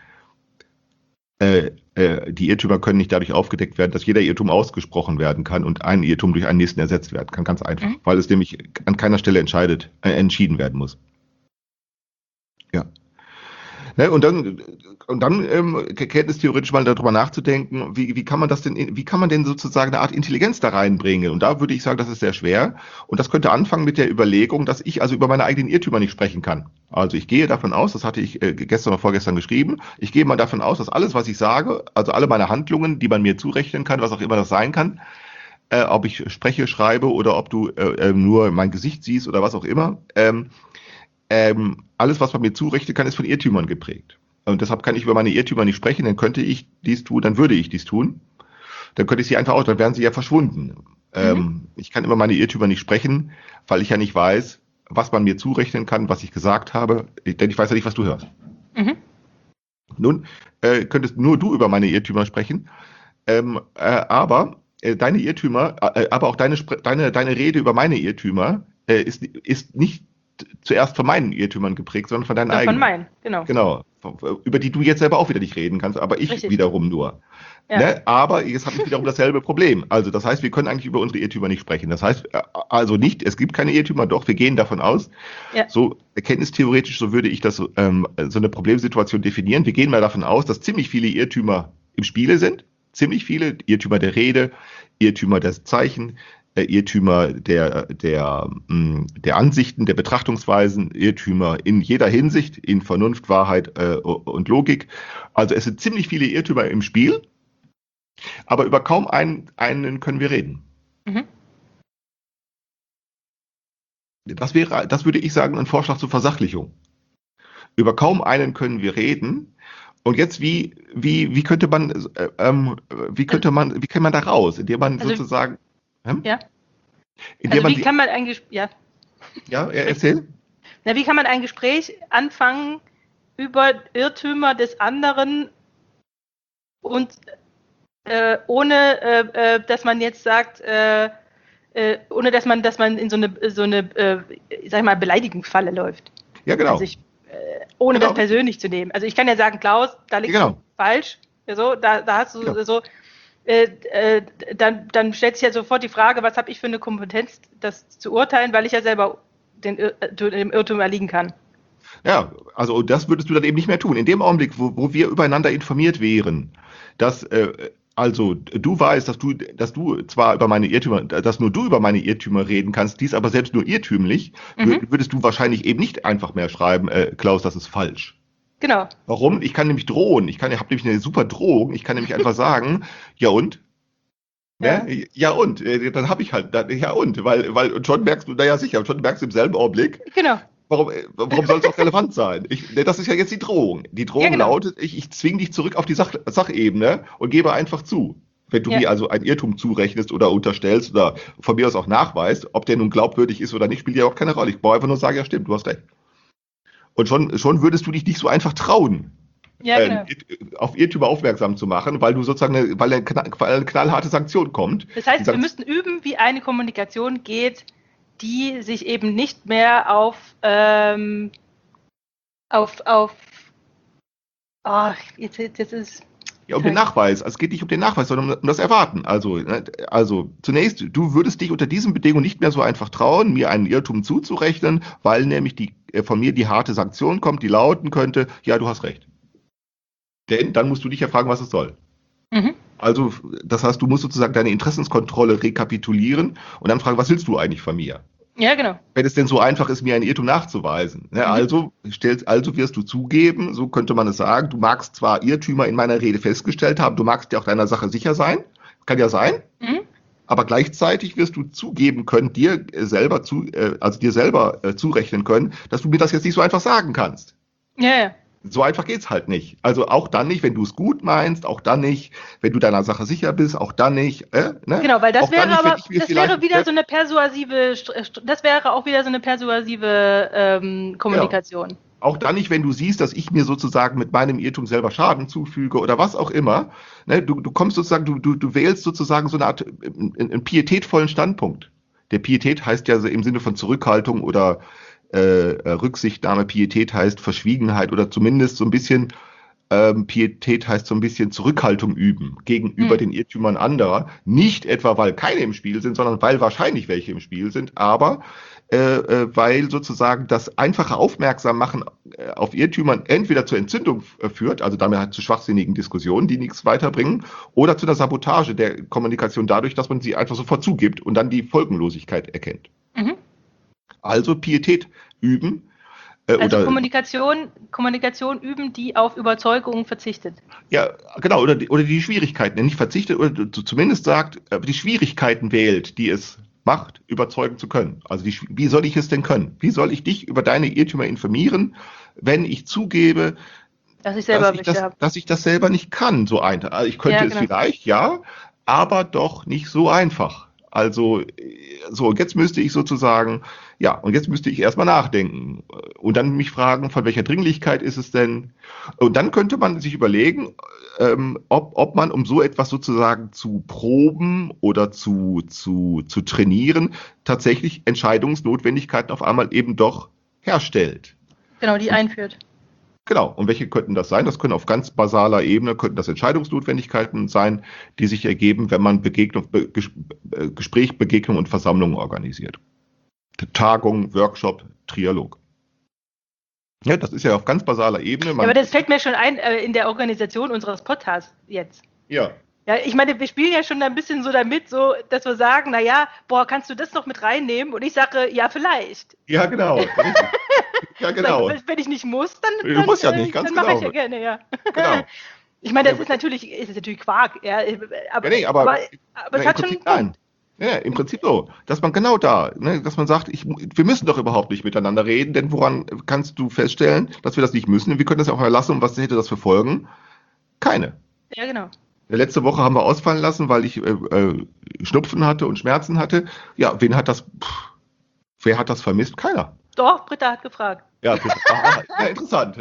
Äh, äh, die Irrtümer können nicht dadurch aufgedeckt werden, dass jeder Irrtum ausgesprochen werden kann und ein Irrtum durch einen nächsten ersetzt werden kann. Ganz einfach, Mhm. weil es nämlich an keiner Stelle entscheidet, äh, entschieden werden muss. Ja. Ne, und dann, und dann ähm, erkenntnistheoretisch mal darüber nachzudenken, wie, wie kann man das denn, wie kann man denn sozusagen eine Art Intelligenz da reinbringen? Und da würde ich sagen, das ist sehr schwer. Und das könnte anfangen mit der Überlegung, dass ich also über meine eigenen Irrtümer nicht sprechen kann. Also ich gehe davon aus, das hatte ich äh, gestern oder vorgestern geschrieben, ich gehe mal davon aus, dass alles, was ich sage, also alle meine Handlungen, die man mir zurechnen kann, was auch immer das sein kann, äh, ob ich spreche, schreibe oder ob du äh, äh, nur mein Gesicht siehst oder was auch immer, ähm, ähm, alles, was man mir zurechnen kann, ist von Irrtümern geprägt. Und deshalb kann ich über meine Irrtümer nicht sprechen, dann könnte ich dies tun, dann würde ich dies tun. Dann könnte ich sie einfach aus, dann wären sie ja verschwunden. Mhm. Ähm, ich kann über meine Irrtümer nicht sprechen, weil ich ja nicht weiß, was man mir zurechnen kann, was ich gesagt habe, denn ich weiß ja nicht, was du hörst. Mhm. Nun äh, könntest nur du über meine Irrtümer sprechen, ähm, äh, aber äh, deine Irrtümer, äh, aber auch deine, deine, deine Rede über meine Irrtümer äh, ist, ist nicht zuerst von meinen Irrtümern geprägt, sondern von deinen Ja, eigenen. von meinen, genau. Genau, über die du jetzt selber auch wieder nicht reden kannst, aber ich Richtig. wiederum nur. Ja. Ne? Aber jetzt habe ich wiederum dasselbe Problem. Also das heißt, wir können eigentlich über unsere Irrtümer nicht sprechen. Das heißt also nicht, es gibt keine Irrtümer, doch, wir gehen davon aus, Ja. so erkenntnistheoretisch, so würde ich das ähm, so eine Problemsituation definieren. Wir gehen mal davon aus, dass ziemlich viele Irrtümer im Spiele sind. Ziemlich viele Irrtümer der Rede, Irrtümer des Zeichen, Irrtümer der, der, der Ansichten, der Betrachtungsweisen, Irrtümer in jeder Hinsicht, in Vernunft, Wahrheit äh, und Logik. Also es sind ziemlich viele Irrtümer im Spiel, aber über kaum einen, einen können wir reden. Mhm. Das wäre, das würde ich sagen, ein Vorschlag zur Versachlichung. Über kaum einen können wir reden. Und jetzt, wie, wie, wie könnte man, äh, ähm, wie könnte man, wie kann man da raus, indem man Also, sozusagen, hm? Ja. indem Also man wie sie, kann man ein Gespräch, ja. ja, erzähl? Na, wie kann man ein Gespräch anfangen über Irrtümer des anderen und äh, ohne, äh, äh, dass man jetzt sagt, äh, äh, ohne dass man, dass man in so eine, so eine, äh, sag ich mal, Beleidigungsfalle läuft. Ja, genau. Also ich, äh, ohne Genau. das persönlich zu nehmen. Also ich kann ja sagen, Klaus, da liegst Genau. du falsch. Ja, so, da, da hast du Genau. so. Äh, äh, dann, dann stellt sich ja sofort die Frage, was habe ich für eine Kompetenz, das zu urteilen, weil ich ja selber den, Ir- dem Irrtum erliegen kann. Ja, also das würdest du dann eben nicht mehr tun. In dem Augenblick, wo, wo wir übereinander informiert wären, dass äh, also du weißt, dass du, dass du zwar über meine Irrtümer, dass nur du über meine Irrtümer reden kannst, dies aber selbst nur irrtümlich, Mhm. wür- würdest du wahrscheinlich eben nicht einfach mehr schreiben, äh, Klaus, das ist falsch. Genau. Warum? Ich kann nämlich drohen. Ich kann, ich habe nämlich eine super Drohung. Ich kann nämlich einfach sagen, ja und? Ja. Ne? Ja und? Äh, Dann habe ich halt, dann, ja und? Weil, weil und schon merkst du, naja sicher, schon merkst du im selben Augenblick, Genau. warum, äh, warum soll es auch relevant sein? Ich, ne, das ist ja jetzt die Drohung. Die Drohung Ja, genau. lautet, ich, ich zwinge dich zurück auf die Sach, Sachebene und gebe einfach zu. Wenn du Ja. mir also ein Irrtum zurechnest oder unterstellst oder von mir aus auch nachweist, ob der nun glaubwürdig ist oder nicht, spielt ja auch keine Rolle. Ich brauche einfach nur sagen, ja stimmt, du hast recht. Und schon, schon würdest du dich nicht so einfach trauen, Ja, genau. äh, auf Irrtümer aufmerksam zu machen, weil du sozusagen eine, weil eine, knall, weil eine knallharte Sanktion kommt. Das heißt, Die wir Sank- müssten üben, wie eine Kommunikation geht, die sich eben nicht mehr auf, ähm, auf, auf, oh, jetzt, jetzt jetzt ist, Ja, um den Nachweis. Also es geht nicht um den Nachweis, sondern um, um das Erwarten. Also, ne, also zunächst, du würdest dich unter diesen Bedingungen nicht mehr so einfach trauen, mir einen Irrtum zuzurechnen, weil nämlich die, äh, von mir die harte Sanktion kommt, die lauten könnte, ja, du hast recht. Denn dann musst du dich ja fragen, was es soll. mhm. Also, das heißt, du musst sozusagen deine Interessenskontrolle rekapitulieren und dann fragen, was willst du eigentlich von mir? Ja, genau. Wenn es denn so einfach ist, mir einen Irrtum nachzuweisen. Ne? Mhm. Also, stellst, also wirst du zugeben, so könnte man es sagen, du magst zwar Irrtümer in meiner Rede festgestellt haben, du magst dir auch deiner Sache sicher sein, kann ja sein, Mhm. aber gleichzeitig wirst du zugeben können, dir äh, selber zu, äh, also dir selber äh, zurechnen können, dass du mir das jetzt nicht so einfach sagen kannst. Ja, ja. So einfach geht's halt nicht. Also auch dann nicht, wenn du es gut meinst, auch dann nicht, wenn du deiner Sache sicher bist, auch dann nicht. Äh, ne? Genau, weil das Auch dann wäre nicht, wenn aber, ich mir das vielleicht- wäre wieder so eine persuasive, St- St- das wäre auch wieder so eine persuasive ähm, Kommunikation. Auch dann nicht, wenn du siehst, dass ich mir sozusagen mit meinem Irrtum selber Schaden zufüge oder was auch immer. Ne, du, du kommst sozusagen, du, du, du wählst sozusagen so eine Art einen, einen pietätvollen Standpunkt. Der Pietät heißt ja so im Sinne von Zurückhaltung oder äh, Rücksichtnahme. Pietät heißt Verschwiegenheit oder zumindest so ein bisschen ähm, Pietät heißt so ein bisschen Zurückhaltung üben gegenüber Hm. den Irrtümern anderer. Nicht etwa, weil keine im Spiel sind, sondern weil wahrscheinlich welche im Spiel sind, aber äh, äh, weil sozusagen das einfache Aufmerksammachen äh, auf Irrtümern entweder zur Entzündung äh, führt, also damit halt zu schwachsinnigen Diskussionen, die nichts weiterbringen, oder zu einer Sabotage der Kommunikation dadurch, dass man sie einfach sofort zugibt und dann die Folgenlosigkeit erkennt. Mhm. Also Pietät üben. Äh, Also oder, Kommunikation, Kommunikation üben, die auf Überzeugung verzichtet. ja, genau, oder die, oder die Schwierigkeiten, nicht verzichtet, oder zu- zumindest sagt, äh, die Schwierigkeiten wählt, die es macht, überzeugen zu können. Also die, Schw- wie soll ich es denn können? Wie soll ich dich über deine Irrtümer informieren, wenn ich zugebe, Dass ich selber dass ich, welche das, habe. dass ich das selber nicht kann, so einfach. Also ich könnte Ja, es genau. vielleicht, ja, aber doch nicht so einfach. Also, äh, so, und jetzt müsste ich sozusagen, ja, und jetzt müsste ich erstmal nachdenken und dann mich fragen, von welcher Dringlichkeit ist es denn? Und dann könnte man sich überlegen, ähm, ob, ob man, um so etwas sozusagen zu proben oder zu, zu, zu trainieren, tatsächlich Entscheidungsnotwendigkeiten auf einmal eben doch herstellt. Genau, die einführt. Genau. Und welche könnten das sein? Das können auf ganz basaler Ebene, könnten das Entscheidungsnotwendigkeiten sein, die sich ergeben, wenn man Begegnung, Be, Ges, äh, Gespräch, Begegnung und Versammlungen organisiert. Tagung, Workshop, Trialog. Ja, das ist ja auf ganz basaler Ebene. Ja, Man, aber das fällt mir schon ein äh, in der Organisation unseres Podcasts jetzt. ja, Ja, ich meine, wir spielen ja schon ein bisschen so damit, so, dass wir sagen, na ja, boah, kannst du das noch mit reinnehmen? Und ich sage, ja, vielleicht. ja, genau. Richtig. Ja, genau. Wenn wenn ich nicht muss, dann, Du dann, musst ja äh, nicht, ganz dann mache ich genau. ja gerne, ja. Genau. Ich meine, das Ja, ist natürlich, ist natürlich Quark, ja, aber, Ja, nee, aber- aber, aber Na, es im hat schon Prinzip einen Punkt. nein. Ja, im Prinzip so. Dass man genau da, ne, dass man sagt, ich, wir müssen doch überhaupt nicht miteinander reden, denn woran kannst du feststellen, dass wir das nicht müssen? Wir können das ja auch erlassen und was hätte das für Folgen? Keine. Ja, genau. Letzte Woche haben wir ausfallen lassen, weil ich äh, äh, Schnupfen hatte und Schmerzen hatte. Ja, wen hat das, pff, wer hat das vermisst? Keiner. Doch, Britta hat gefragt. Ja, das, aha, ja interessant.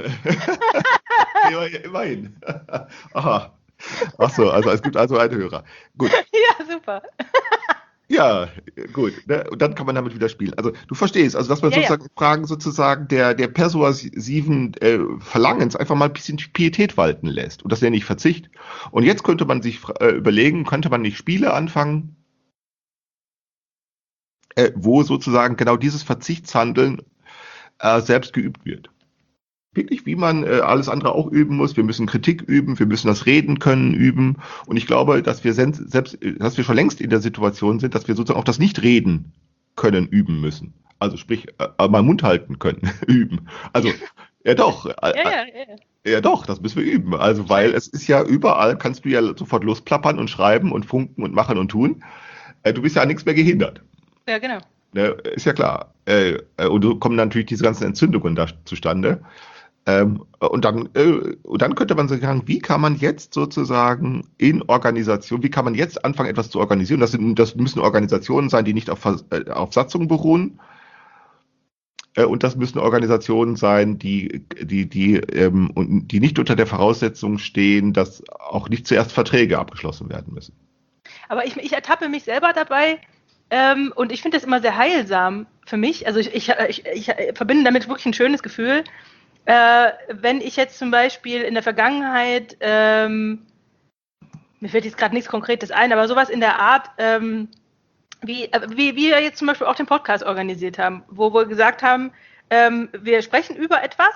Ja, immerhin. Aha. Ach so, also es gibt also einen Hörer. Gut. Ja, super. Ja, gut. Ne? Und dann kann man damit wieder spielen. Also du verstehst, also dass man Ja, ja. sozusagen Fragen sozusagen der, der persuasiven äh, Verlangens einfach mal ein bisschen Pietät walten lässt. Und das nenne ich Verzicht. Und jetzt könnte man sich äh, überlegen, könnte man nicht Spiele anfangen, äh, wo sozusagen genau dieses Verzichtshandeln äh, selbst geübt wird. Wirklich, wie man äh, alles andere auch üben muss. Wir müssen Kritik üben, wir müssen das Reden können üben. Und ich glaube, dass wir sen- selbst, dass wir schon längst in der Situation sind, dass wir sozusagen auch das Nicht-Reden können üben müssen. Also sprich, äh, mal Mund halten können üben. Also ja doch, äh, Ja, ja, ja. ja. ja doch, das müssen wir üben. Also weil es ist ja überall, kannst du ja sofort losplappern und schreiben und funken und machen und tun. Äh, du bist ja an nichts mehr gehindert. Ja, genau. Ne, ist ja klar. Äh, äh, und so kommen natürlich diese ganzen Entzündungen da zustande. Ähm, und, dann, äh, und dann könnte man sagen, wie kann man jetzt sozusagen in Organisation, wie kann man jetzt anfangen, etwas zu organisieren? Das, sind, das müssen Organisationen sein, die nicht auf, äh, auf Satzungen beruhen. Äh, und das müssen Organisationen sein, die, die, die, ähm, und die nicht unter der Voraussetzung stehen, dass auch nicht zuerst Verträge abgeschlossen werden müssen. Aber ich, ich ertappe mich selber dabei, ähm, und ich finde das immer sehr heilsam für mich. Also ich, ich, ich, ich verbinde damit wirklich ein schönes Gefühl. Äh, wenn ich jetzt zum Beispiel in der Vergangenheit, ähm, mir fällt jetzt gerade nichts Konkretes ein, aber sowas in der Art, ähm, wie, äh, wie wir jetzt zum Beispiel auch den Podcast organisiert haben, wo wir gesagt haben, ähm, wir sprechen über etwas,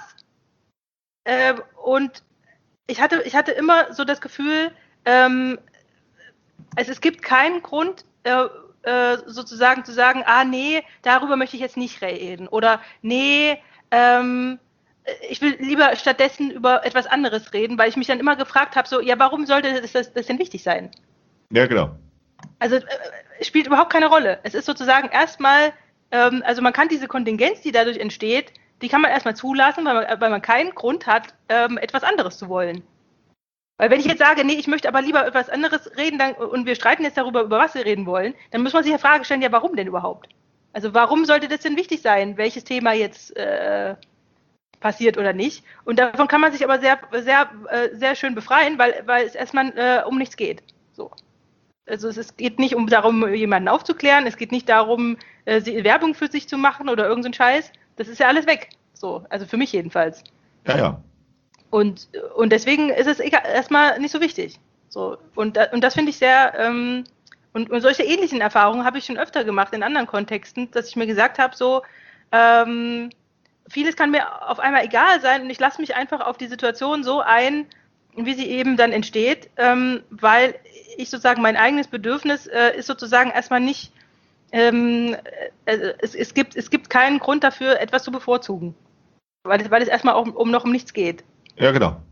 äh, und ich hatte, ich hatte immer so das Gefühl, ähm, es, es gibt keinen Grund, äh, äh, sozusagen zu sagen, ah nee, darüber möchte ich jetzt nicht reden, oder nee, ähm, ich will lieber stattdessen über etwas anderes reden, weil ich mich dann immer gefragt habe, so, ja, warum sollte das, das, das denn wichtig sein? Ja, genau. Also äh, es spielt überhaupt keine Rolle. Es ist sozusagen erstmal, ähm, also man kann diese Kontingenz, die dadurch entsteht, die kann man erstmal zulassen, weil man, weil man keinen Grund hat, ähm, etwas anderes zu wollen. Weil wenn ich jetzt sage, nee, ich möchte aber lieber etwas anderes reden, dann, und wir streiten jetzt darüber, über was wir reden wollen, dann muss man sich ja Frage stellen, ja, warum denn überhaupt? Also warum sollte das denn wichtig sein, welches Thema jetzt äh, passiert oder nicht? Und davon kann man sich aber sehr, sehr, äh, sehr schön befreien, weil, weil es erstmal äh, um nichts geht. So. Also es, es geht nicht um darum, jemanden aufzuklären, es geht nicht darum, äh, Werbung für sich zu machen oder irgendeinen Scheiß. Das ist ja alles weg. So, also für mich jedenfalls. Ja, ja. Und, und deswegen ist es egal, erstmal nicht so wichtig. So, und, und das finde ich sehr, ähm, und, und solche ähnlichen Erfahrungen habe ich schon öfter gemacht in anderen Kontexten, dass ich mir gesagt habe, so, ähm, vieles kann mir auf einmal egal sein und ich lasse mich einfach auf die Situation so ein, wie sie eben dann entsteht, ähm, weil ich sozusagen mein eigenes Bedürfnis äh, ist sozusagen erstmal nicht, ähm, äh, es, es, gibt, es gibt keinen Grund dafür, etwas zu bevorzugen, weil es, weil es erstmal auch um noch um nichts geht. Ja, genau.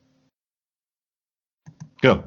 Ja.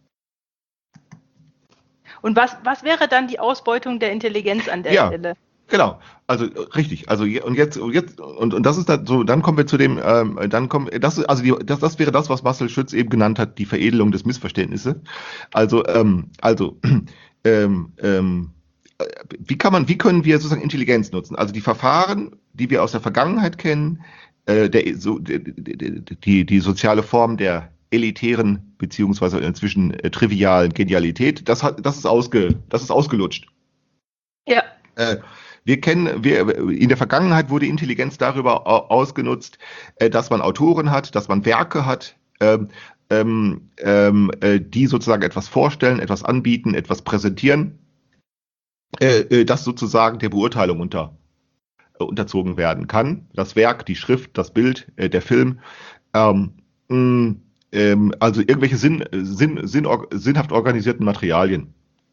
Und was, was wäre dann die Ausbeutung der Intelligenz an der Ja. Stelle? Genau, also äh, richtig. Also je- und jetzt und jetzt und, und das ist dann so. Dann kommen wir zu dem. Ähm, dann kommen. Das ist also die, das das wäre das, was Marcel Schütz eben genannt hat, die Veredelung des Missverständnisses. Also ähm, also ähm, ähm, äh, wie kann man, wie können wir sozusagen Intelligenz nutzen? Also die Verfahren, die wir aus der Vergangenheit kennen, äh, der so die, die, die die soziale Form der elitären beziehungsweise inzwischen äh, trivialen Genialität, das hat das ist ausge das ist ausgelutscht. Ja. Äh, Wir kennen, wir, in der Vergangenheit wurde Intelligenz darüber au- ausgenutzt, äh, dass man Autoren hat, dass man Werke hat, ähm, ähm, ähm, äh, die sozusagen etwas vorstellen, etwas anbieten, etwas präsentieren, äh, äh, das sozusagen der Beurteilung unter, äh, unterzogen werden kann. Das Werk, die Schrift, das Bild, äh, der Film. Ähm, mh, ähm, also irgendwelche Sinn, Sinn, Sinn, sinnhaft organisierten Materialien.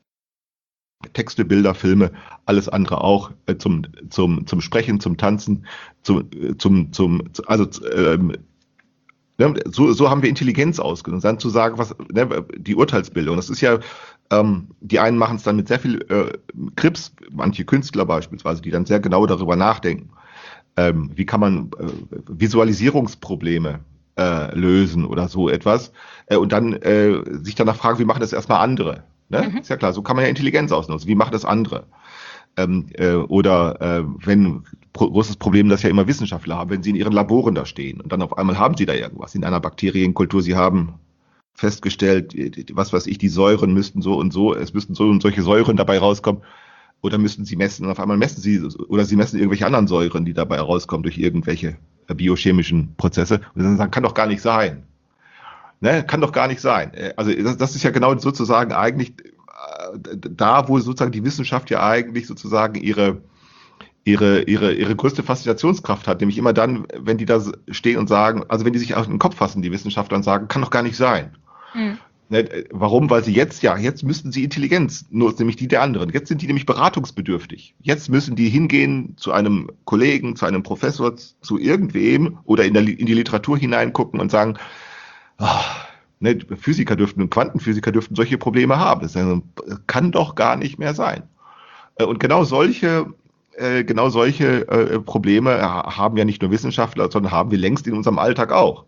Texte, Bilder, Filme, alles andere auch äh, zum zum zum Sprechen, zum Tanzen, zum äh, zum zum also ähm, ne, so so haben wir Intelligenz ausgenutzt. Dann zu sagen, was ne, die Urteilsbildung. Das ist ja ähm, die einen machen es dann mit sehr viel äh, Krips, manche Künstler beispielsweise, die dann sehr genau darüber nachdenken. Ähm, wie kann man äh, Visualisierungsprobleme äh, lösen oder so etwas äh, und dann äh, sich danach fragen, wie machen das erstmal andere? Ne? Mhm. Ist ja klar, so kann man ja Intelligenz ausnutzen. Wie machen das andere? Ähm, äh, oder äh, wenn pro, großes Problem, das ja immer Wissenschaftler haben, wenn sie in ihren Laboren da stehen und dann auf einmal haben sie da irgendwas in einer Bakterienkultur, sie haben festgestellt, was weiß ich, die Säuren müssten so und so, es müssten so und solche Säuren dabei rauskommen oder müssten sie messen und auf einmal messen sie oder sie messen irgendwelche anderen Säuren, die dabei rauskommen durch irgendwelche äh, biochemischen Prozesse und dann sagen, kann doch gar nicht sein. Ne, kann doch gar nicht sein. Also das, das ist ja genau sozusagen eigentlich da, wo sozusagen die Wissenschaft ja eigentlich sozusagen ihre, ihre, ihre, ihre größte Faszinationskraft hat, nämlich immer dann, wenn die da stehen und sagen, also wenn die sich auf den Kopf fassen, die Wissenschaftler, und sagen, kann doch gar nicht sein. Mhm. Ne, warum? Weil sie jetzt, ja, jetzt müssten sie Intelligenz, nur nämlich die der anderen. Jetzt sind die nämlich beratungsbedürftig. Jetzt müssen die hingehen zu einem Kollegen, zu einem Professor, zu irgendwem oder in, der, in die Literatur hineingucken und sagen, ach, ne, Physiker dürften und Quantenphysiker dürften solche Probleme haben. Das kann doch gar nicht mehr sein. Und genau solche, genau solche Probleme haben ja nicht nur Wissenschaftler, sondern haben wir längst in unserem Alltag auch.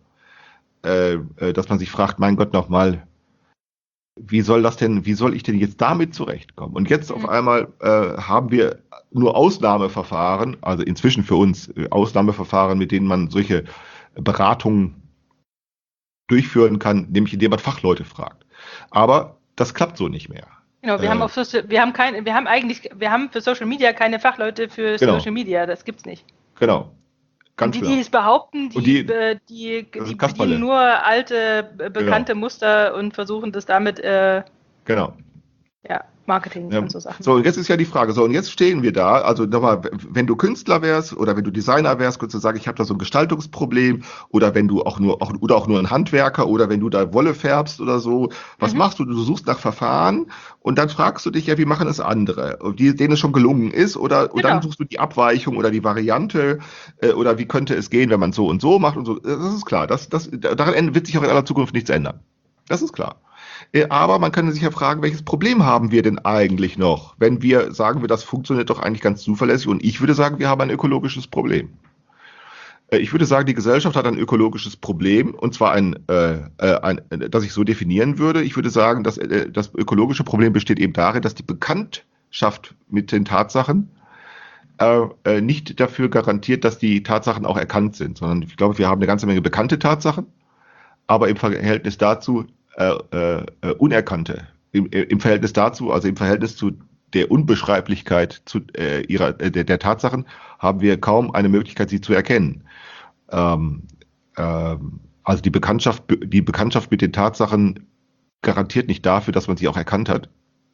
Dass man sich fragt, mein Gott, nochmal, wie soll das denn, wie soll ich denn jetzt damit zurechtkommen? Und jetzt auf einmal äh, haben wir nur Ausnahmeverfahren, also inzwischen für uns äh, Ausnahmeverfahren, mit denen man solche Beratungen durchführen kann, nämlich indem man Fachleute fragt. Aber das klappt so nicht mehr. Genau, wir äh, haben auf Social, wir haben kein, wir haben eigentlich, wir haben für Social Media keine Fachleute für genau. Social Media, das gibt's nicht. Genau. Ganz und die, genau. die es behaupten, die, Und die, äh, die, die Kasperle. bedienen nur alte, äh, bekannte Genau. Muster und versuchen das damit, äh, genau. ja, Marketing Ja. und so Sachen. So, und jetzt ist ja die Frage, so, und jetzt stehen wir da, also nochmal, wenn du Künstler wärst oder wenn du Designer wärst, könntest du sagen, ich habe da so ein Gestaltungsproblem, oder wenn du auch nur, auch, oder auch nur ein Handwerker, oder wenn du da Wolle färbst oder so, was Mhm. machst du? Du suchst nach Verfahren und dann fragst du dich ja, wie machen es andere, die, denen es schon gelungen ist, oder, und Genau. dann suchst du die Abweichung oder die Variante, äh, oder wie könnte es gehen, wenn man so und so macht und so. Das ist klar, das, das, daran wird sich auch in aller Zukunft nichts ändern. Das ist klar. Aber man kann sich ja fragen, welches Problem haben wir denn eigentlich noch, wenn wir sagen, wir, das funktioniert doch eigentlich ganz zuverlässig, und ich würde sagen, wir haben ein ökologisches Problem. Ich würde sagen, die Gesellschaft hat ein ökologisches Problem, und zwar ein, äh, ein das ich so definieren würde. Ich würde sagen, dass äh, das ökologische Problem besteht eben darin, dass die Bekanntschaft mit den Tatsachen äh, nicht dafür garantiert, dass die Tatsachen auch erkannt sind, sondern ich glaube, wir haben eine ganze Menge bekannte Tatsachen, aber im Verhältnis dazu Äh, äh, Unerkannte. Im, Im Verhältnis dazu, also im Verhältnis zu der Unbeschreiblichkeit zu, äh, ihrer, äh, der, der Tatsachen, haben wir kaum eine Möglichkeit, sie zu erkennen. Ähm, ähm, also die Bekanntschaft, die Bekanntschaft mit den Tatsachen garantiert nicht dafür, dass man sie auch erkannt hat.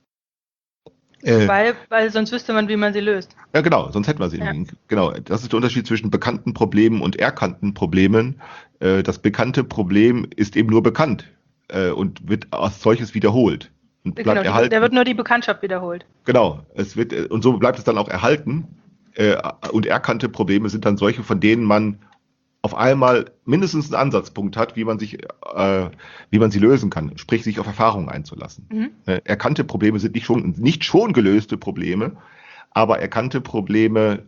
Äh, weil, weil sonst wüsste man, wie man sie löst. Ja, genau, sonst hätten wir sie Ja. nicht. Genau, das ist der Unterschied zwischen bekannten Problemen und erkannten Problemen. Äh, das bekannte Problem ist eben nur bekannt und wird als solches wiederholt und bleibt Genau, erhalten. da wird nur die Bekanntschaft wiederholt. Genau, es wird, und so bleibt es dann auch erhalten. Äh, und erkannte Probleme sind dann solche, von denen man auf einmal mindestens einen Ansatzpunkt hat, wie man sich, äh, wie man sie lösen kann, sprich sich auf Erfahrungen einzulassen. Mhm. Äh, erkannte Probleme sind nicht schon, nicht schon gelöste Probleme, aber erkannte Probleme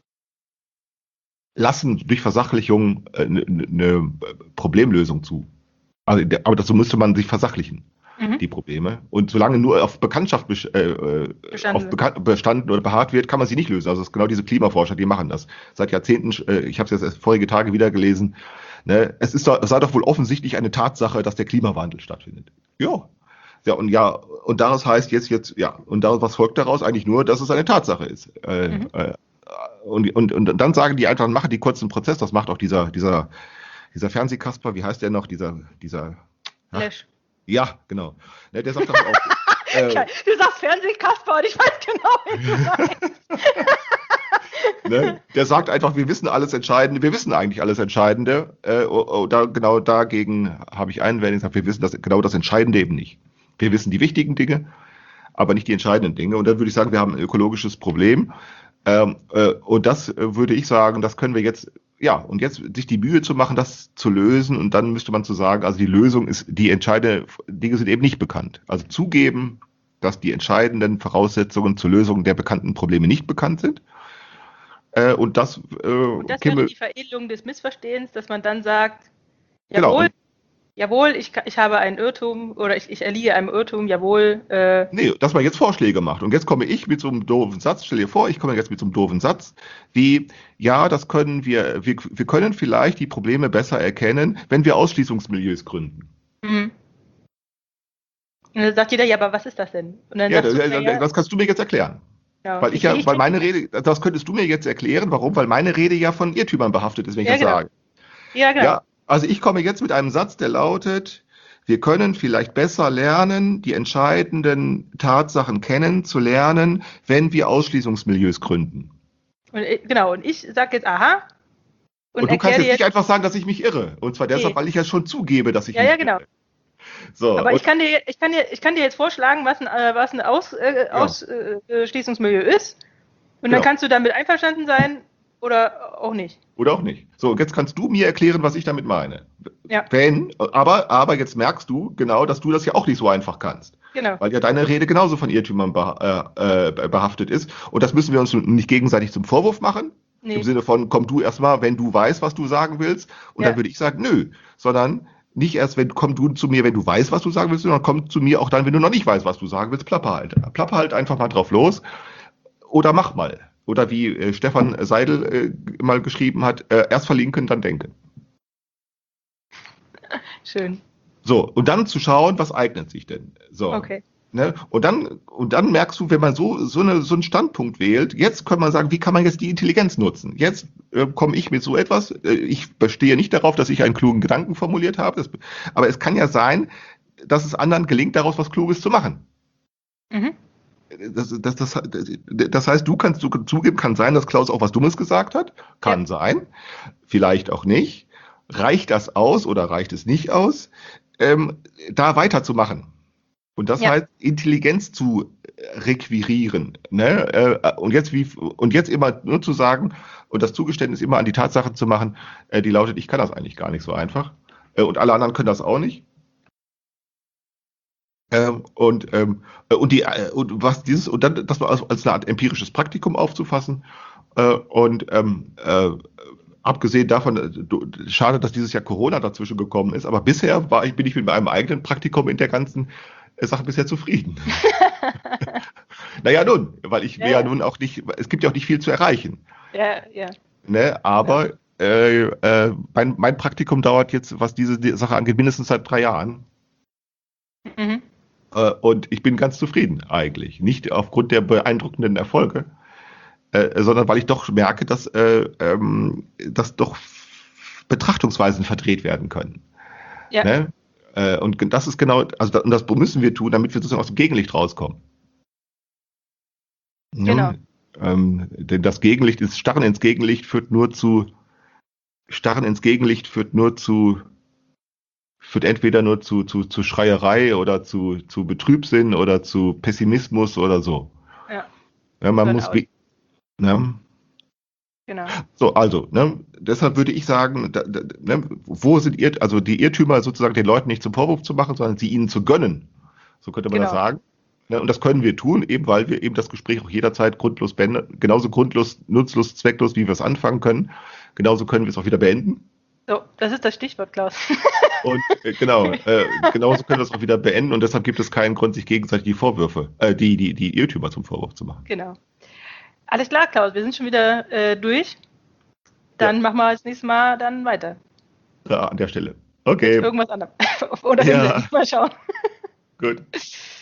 lassen durch Versachlichung eine, eine Problemlösung zu. Also, aber dazu müsste man sich versachlichen, mhm. die Probleme. Und solange nur auf Bekanntschaft äh, bestanden, auf Bekan- bestanden oder beharrt wird, kann man sie nicht lösen. Also das ist genau diese Klimaforscher, die machen das. Seit Jahrzehnten, äh, ich habe es jetzt vorige Tage wieder gelesen, ne, es ist doch, es sei doch wohl offensichtlich eine Tatsache, dass der Klimawandel stattfindet. Ja. Ja, und ja, und daraus heißt jetzt, jetzt, ja, und daraus, was folgt daraus? Eigentlich nur, dass es eine Tatsache ist. Äh, mhm. äh, und, und, und dann sagen die einfach, machen die kurzen Prozess, das macht auch dieser, dieser Dieser Fernsehkasper, wie heißt der noch? Dieser, dieser. Flash. Ja, genau. Ne, der sagt doch auch. äh, du sagst Fernsehkasper und ich weiß genau, wie du meinst. ne, der sagt einfach, wir wissen alles Entscheidende, wir wissen eigentlich alles Entscheidende. Äh, oh, oh, da, genau dagegen habe ich Einwendung gesagt, wir wissen das, genau das Entscheidende eben nicht. Wir wissen die wichtigen Dinge, aber nicht die entscheidenden Dinge. Und dann würde ich sagen, wir haben ein ökologisches Problem. Ähm, äh, und das äh, würde ich sagen, das können wir jetzt. Ja, und jetzt sich die Mühe zu machen, das zu lösen, und dann müsste man zu sagen, also die Lösung ist, die entscheidenden Dinge sind eben nicht bekannt. Also zugeben, dass die entscheidenden Voraussetzungen zur Lösung der bekannten Probleme nicht bekannt sind. Äh, und das, äh, und das wäre die Veredelung des Missverstehens, dass man dann sagt, genau. jawohl, jawohl, ich, ich habe einen Irrtum oder ich, ich erliege einem Irrtum, jawohl. Äh, nee, dass man jetzt Vorschläge macht. Und jetzt komme ich mit so einem doofen Satz, stell dir vor, ich komme jetzt mit so einem doofen Satz, wie, ja, das können wir, wir, wir können vielleicht die Probleme besser erkennen, wenn wir Ausschließungsmilieus gründen. Mhm. Und dann sagt jeder, ja, aber was ist das denn? Und dann ja, sagst das, du, ja, das kannst du mir jetzt erklären. Ja, weil ich, ich ja, weil meine Rede, das könntest du mir jetzt erklären, warum? Weil meine Rede ja von Irrtümern behaftet ist, wenn ich ja, das genau. sage. Ja, genau. Ja, also ich komme jetzt mit einem Satz, der lautet, Wir können vielleicht besser lernen, die entscheidenden Tatsachen kennenzulernen, wenn wir Ausschließungsmilieus gründen. Und, ich- genau, und ich sage jetzt, aha, und, Und du kannst erkläre jetzt dir nicht einfach sagen, dass ich mich irre. Und zwar deshalb, Nee. weil ich ja schon zugebe, dass ich Ja, mich ja, genau. irre. So, Aber und, ich kann, dir, ich, kann dir, ich kann dir jetzt vorschlagen, was ein, äh, was ein Aus, äh, Ja. Ausschließungsmilieu ist. Und dann Genau. kannst du damit einverstanden sein oder auch nicht. oder auch nicht. So, und jetzt kannst du mir erklären, was ich damit meine. Ja. Wenn, aber, aber jetzt merkst du genau, dass du das ja auch nicht so einfach kannst. Genau. Weil ja deine Rede genauso von Irrtümern beha äh, äh, behaftet ist. Und das müssen wir uns nicht gegenseitig zum Vorwurf machen. Nee. Im Sinne von, komm du erstmal, wenn du weißt, was du sagen willst. Und Ja. dann würde ich sagen, nö. Sondern nicht erst, wenn komm du zu mir, wenn du weißt, was du sagen willst, sondern komm zu mir auch dann, wenn du noch nicht weißt, was du sagen willst. Plapper halt. Plapper halt einfach mal drauf los. Oder mach mal. Oder wie äh, Stefan Seidel äh, mal geschrieben hat, äh, erst verlinken, dann denken. Schön. So, und dann zu schauen, was eignet sich denn. So. Okay. Ne? Und dann, und dann merkst du, wenn man so, so, eine, so einen Standpunkt wählt, jetzt kann man sagen, wie kann man jetzt die Intelligenz nutzen? Jetzt äh, komme ich mit so etwas, äh, ich bestehe nicht darauf, dass ich einen klugen Gedanken formuliert habe, das, aber es kann ja sein, dass es anderen gelingt, daraus was Kluges zu machen. Mhm. Das, das, das, das heißt, du kannst du zugeben, kann sein, dass Klaus auch was Dummes gesagt hat. Kann Ja. sein. Vielleicht auch nicht. Reicht das aus oder reicht es nicht aus, ähm, da weiterzumachen? Und das Ja. heißt, Intelligenz zu requirieren. Ne? Äh, und, jetzt wie, und jetzt immer nur zu sagen und das Zugeständnis immer an die Tatsache zu machen, äh, die lautet, ich kann das eigentlich gar nicht so einfach. Äh, und alle anderen können das auch nicht. Ähm, und, ähm, und, die, äh, und was dieses, und dann das mal als, als eine Art empirisches Praktikum aufzufassen. Äh, und ähm, äh, abgesehen davon, äh, du- schade, dass dieses Jahr Corona dazwischen gekommen ist, aber bisher war ich, bin ich mit meinem eigenen Praktikum in der ganzen äh, Sache bisher zufrieden. Naja, nun, weil ich Ja, mir ja ja. nun auch nicht, es gibt ja auch nicht viel zu erreichen. Ja, ja. Ne? Aber äh, äh, mein, mein Praktikum dauert jetzt, was diese die Sache angeht, mindestens seit drei Jahren. Mhm. Äh, Und ich bin ganz zufrieden eigentlich. Nicht aufgrund der beeindruckenden Erfolge, äh, sondern weil ich doch merke, dass, äh, ähm, dass doch Betrachtungsweisen verdreht werden können. Ja. Ne? Äh, Und das ist genau, also da- und das müssen wir tun, damit wir sozusagen aus dem Gegenlicht rauskommen. Ne? Genau. Ähm, denn das Gegenlicht ist, Starren ins Gegenlicht führt nur zu, Starren ins Gegenlicht führt nur zu, führt entweder nur zu, zu, zu Schreierei oder zu, zu Betrübsinn oder zu Pessimismus oder so. Ja, Ja, man Burnout. muss, ge- ne? genau. So, also, ne, deshalb würde ich sagen, da, da, ne, wo sind Irr, also die Irrtümer sozusagen den Leuten nicht zum Vorwurf zu machen, sondern sie ihnen zu gönnen. So könnte man das Genau. sagen. Ne, und das können wir tun, eben weil wir eben das Gespräch auch jederzeit grundlos beenden, genauso grundlos, nutzlos, zwecklos, wie wir es anfangen können. Genauso können wir es auch wieder beenden. So, das ist das Stichwort, Klaus. Und äh, genau, äh, genauso können wir es auch wieder beenden und deshalb gibt es keinen Grund, sich gegenseitig die Vorwürfe, äh, die, die, die Irrtümer zum Vorwurf zu machen. Genau. Alles klar, Klaus, wir sind schon wieder äh, durch. Dann machen wir das nächste Mal dann weiter. Ja, an der Stelle. Okay, Irgendwas anderes. Oder Ja. hinsetzen. Mal schauen. gut.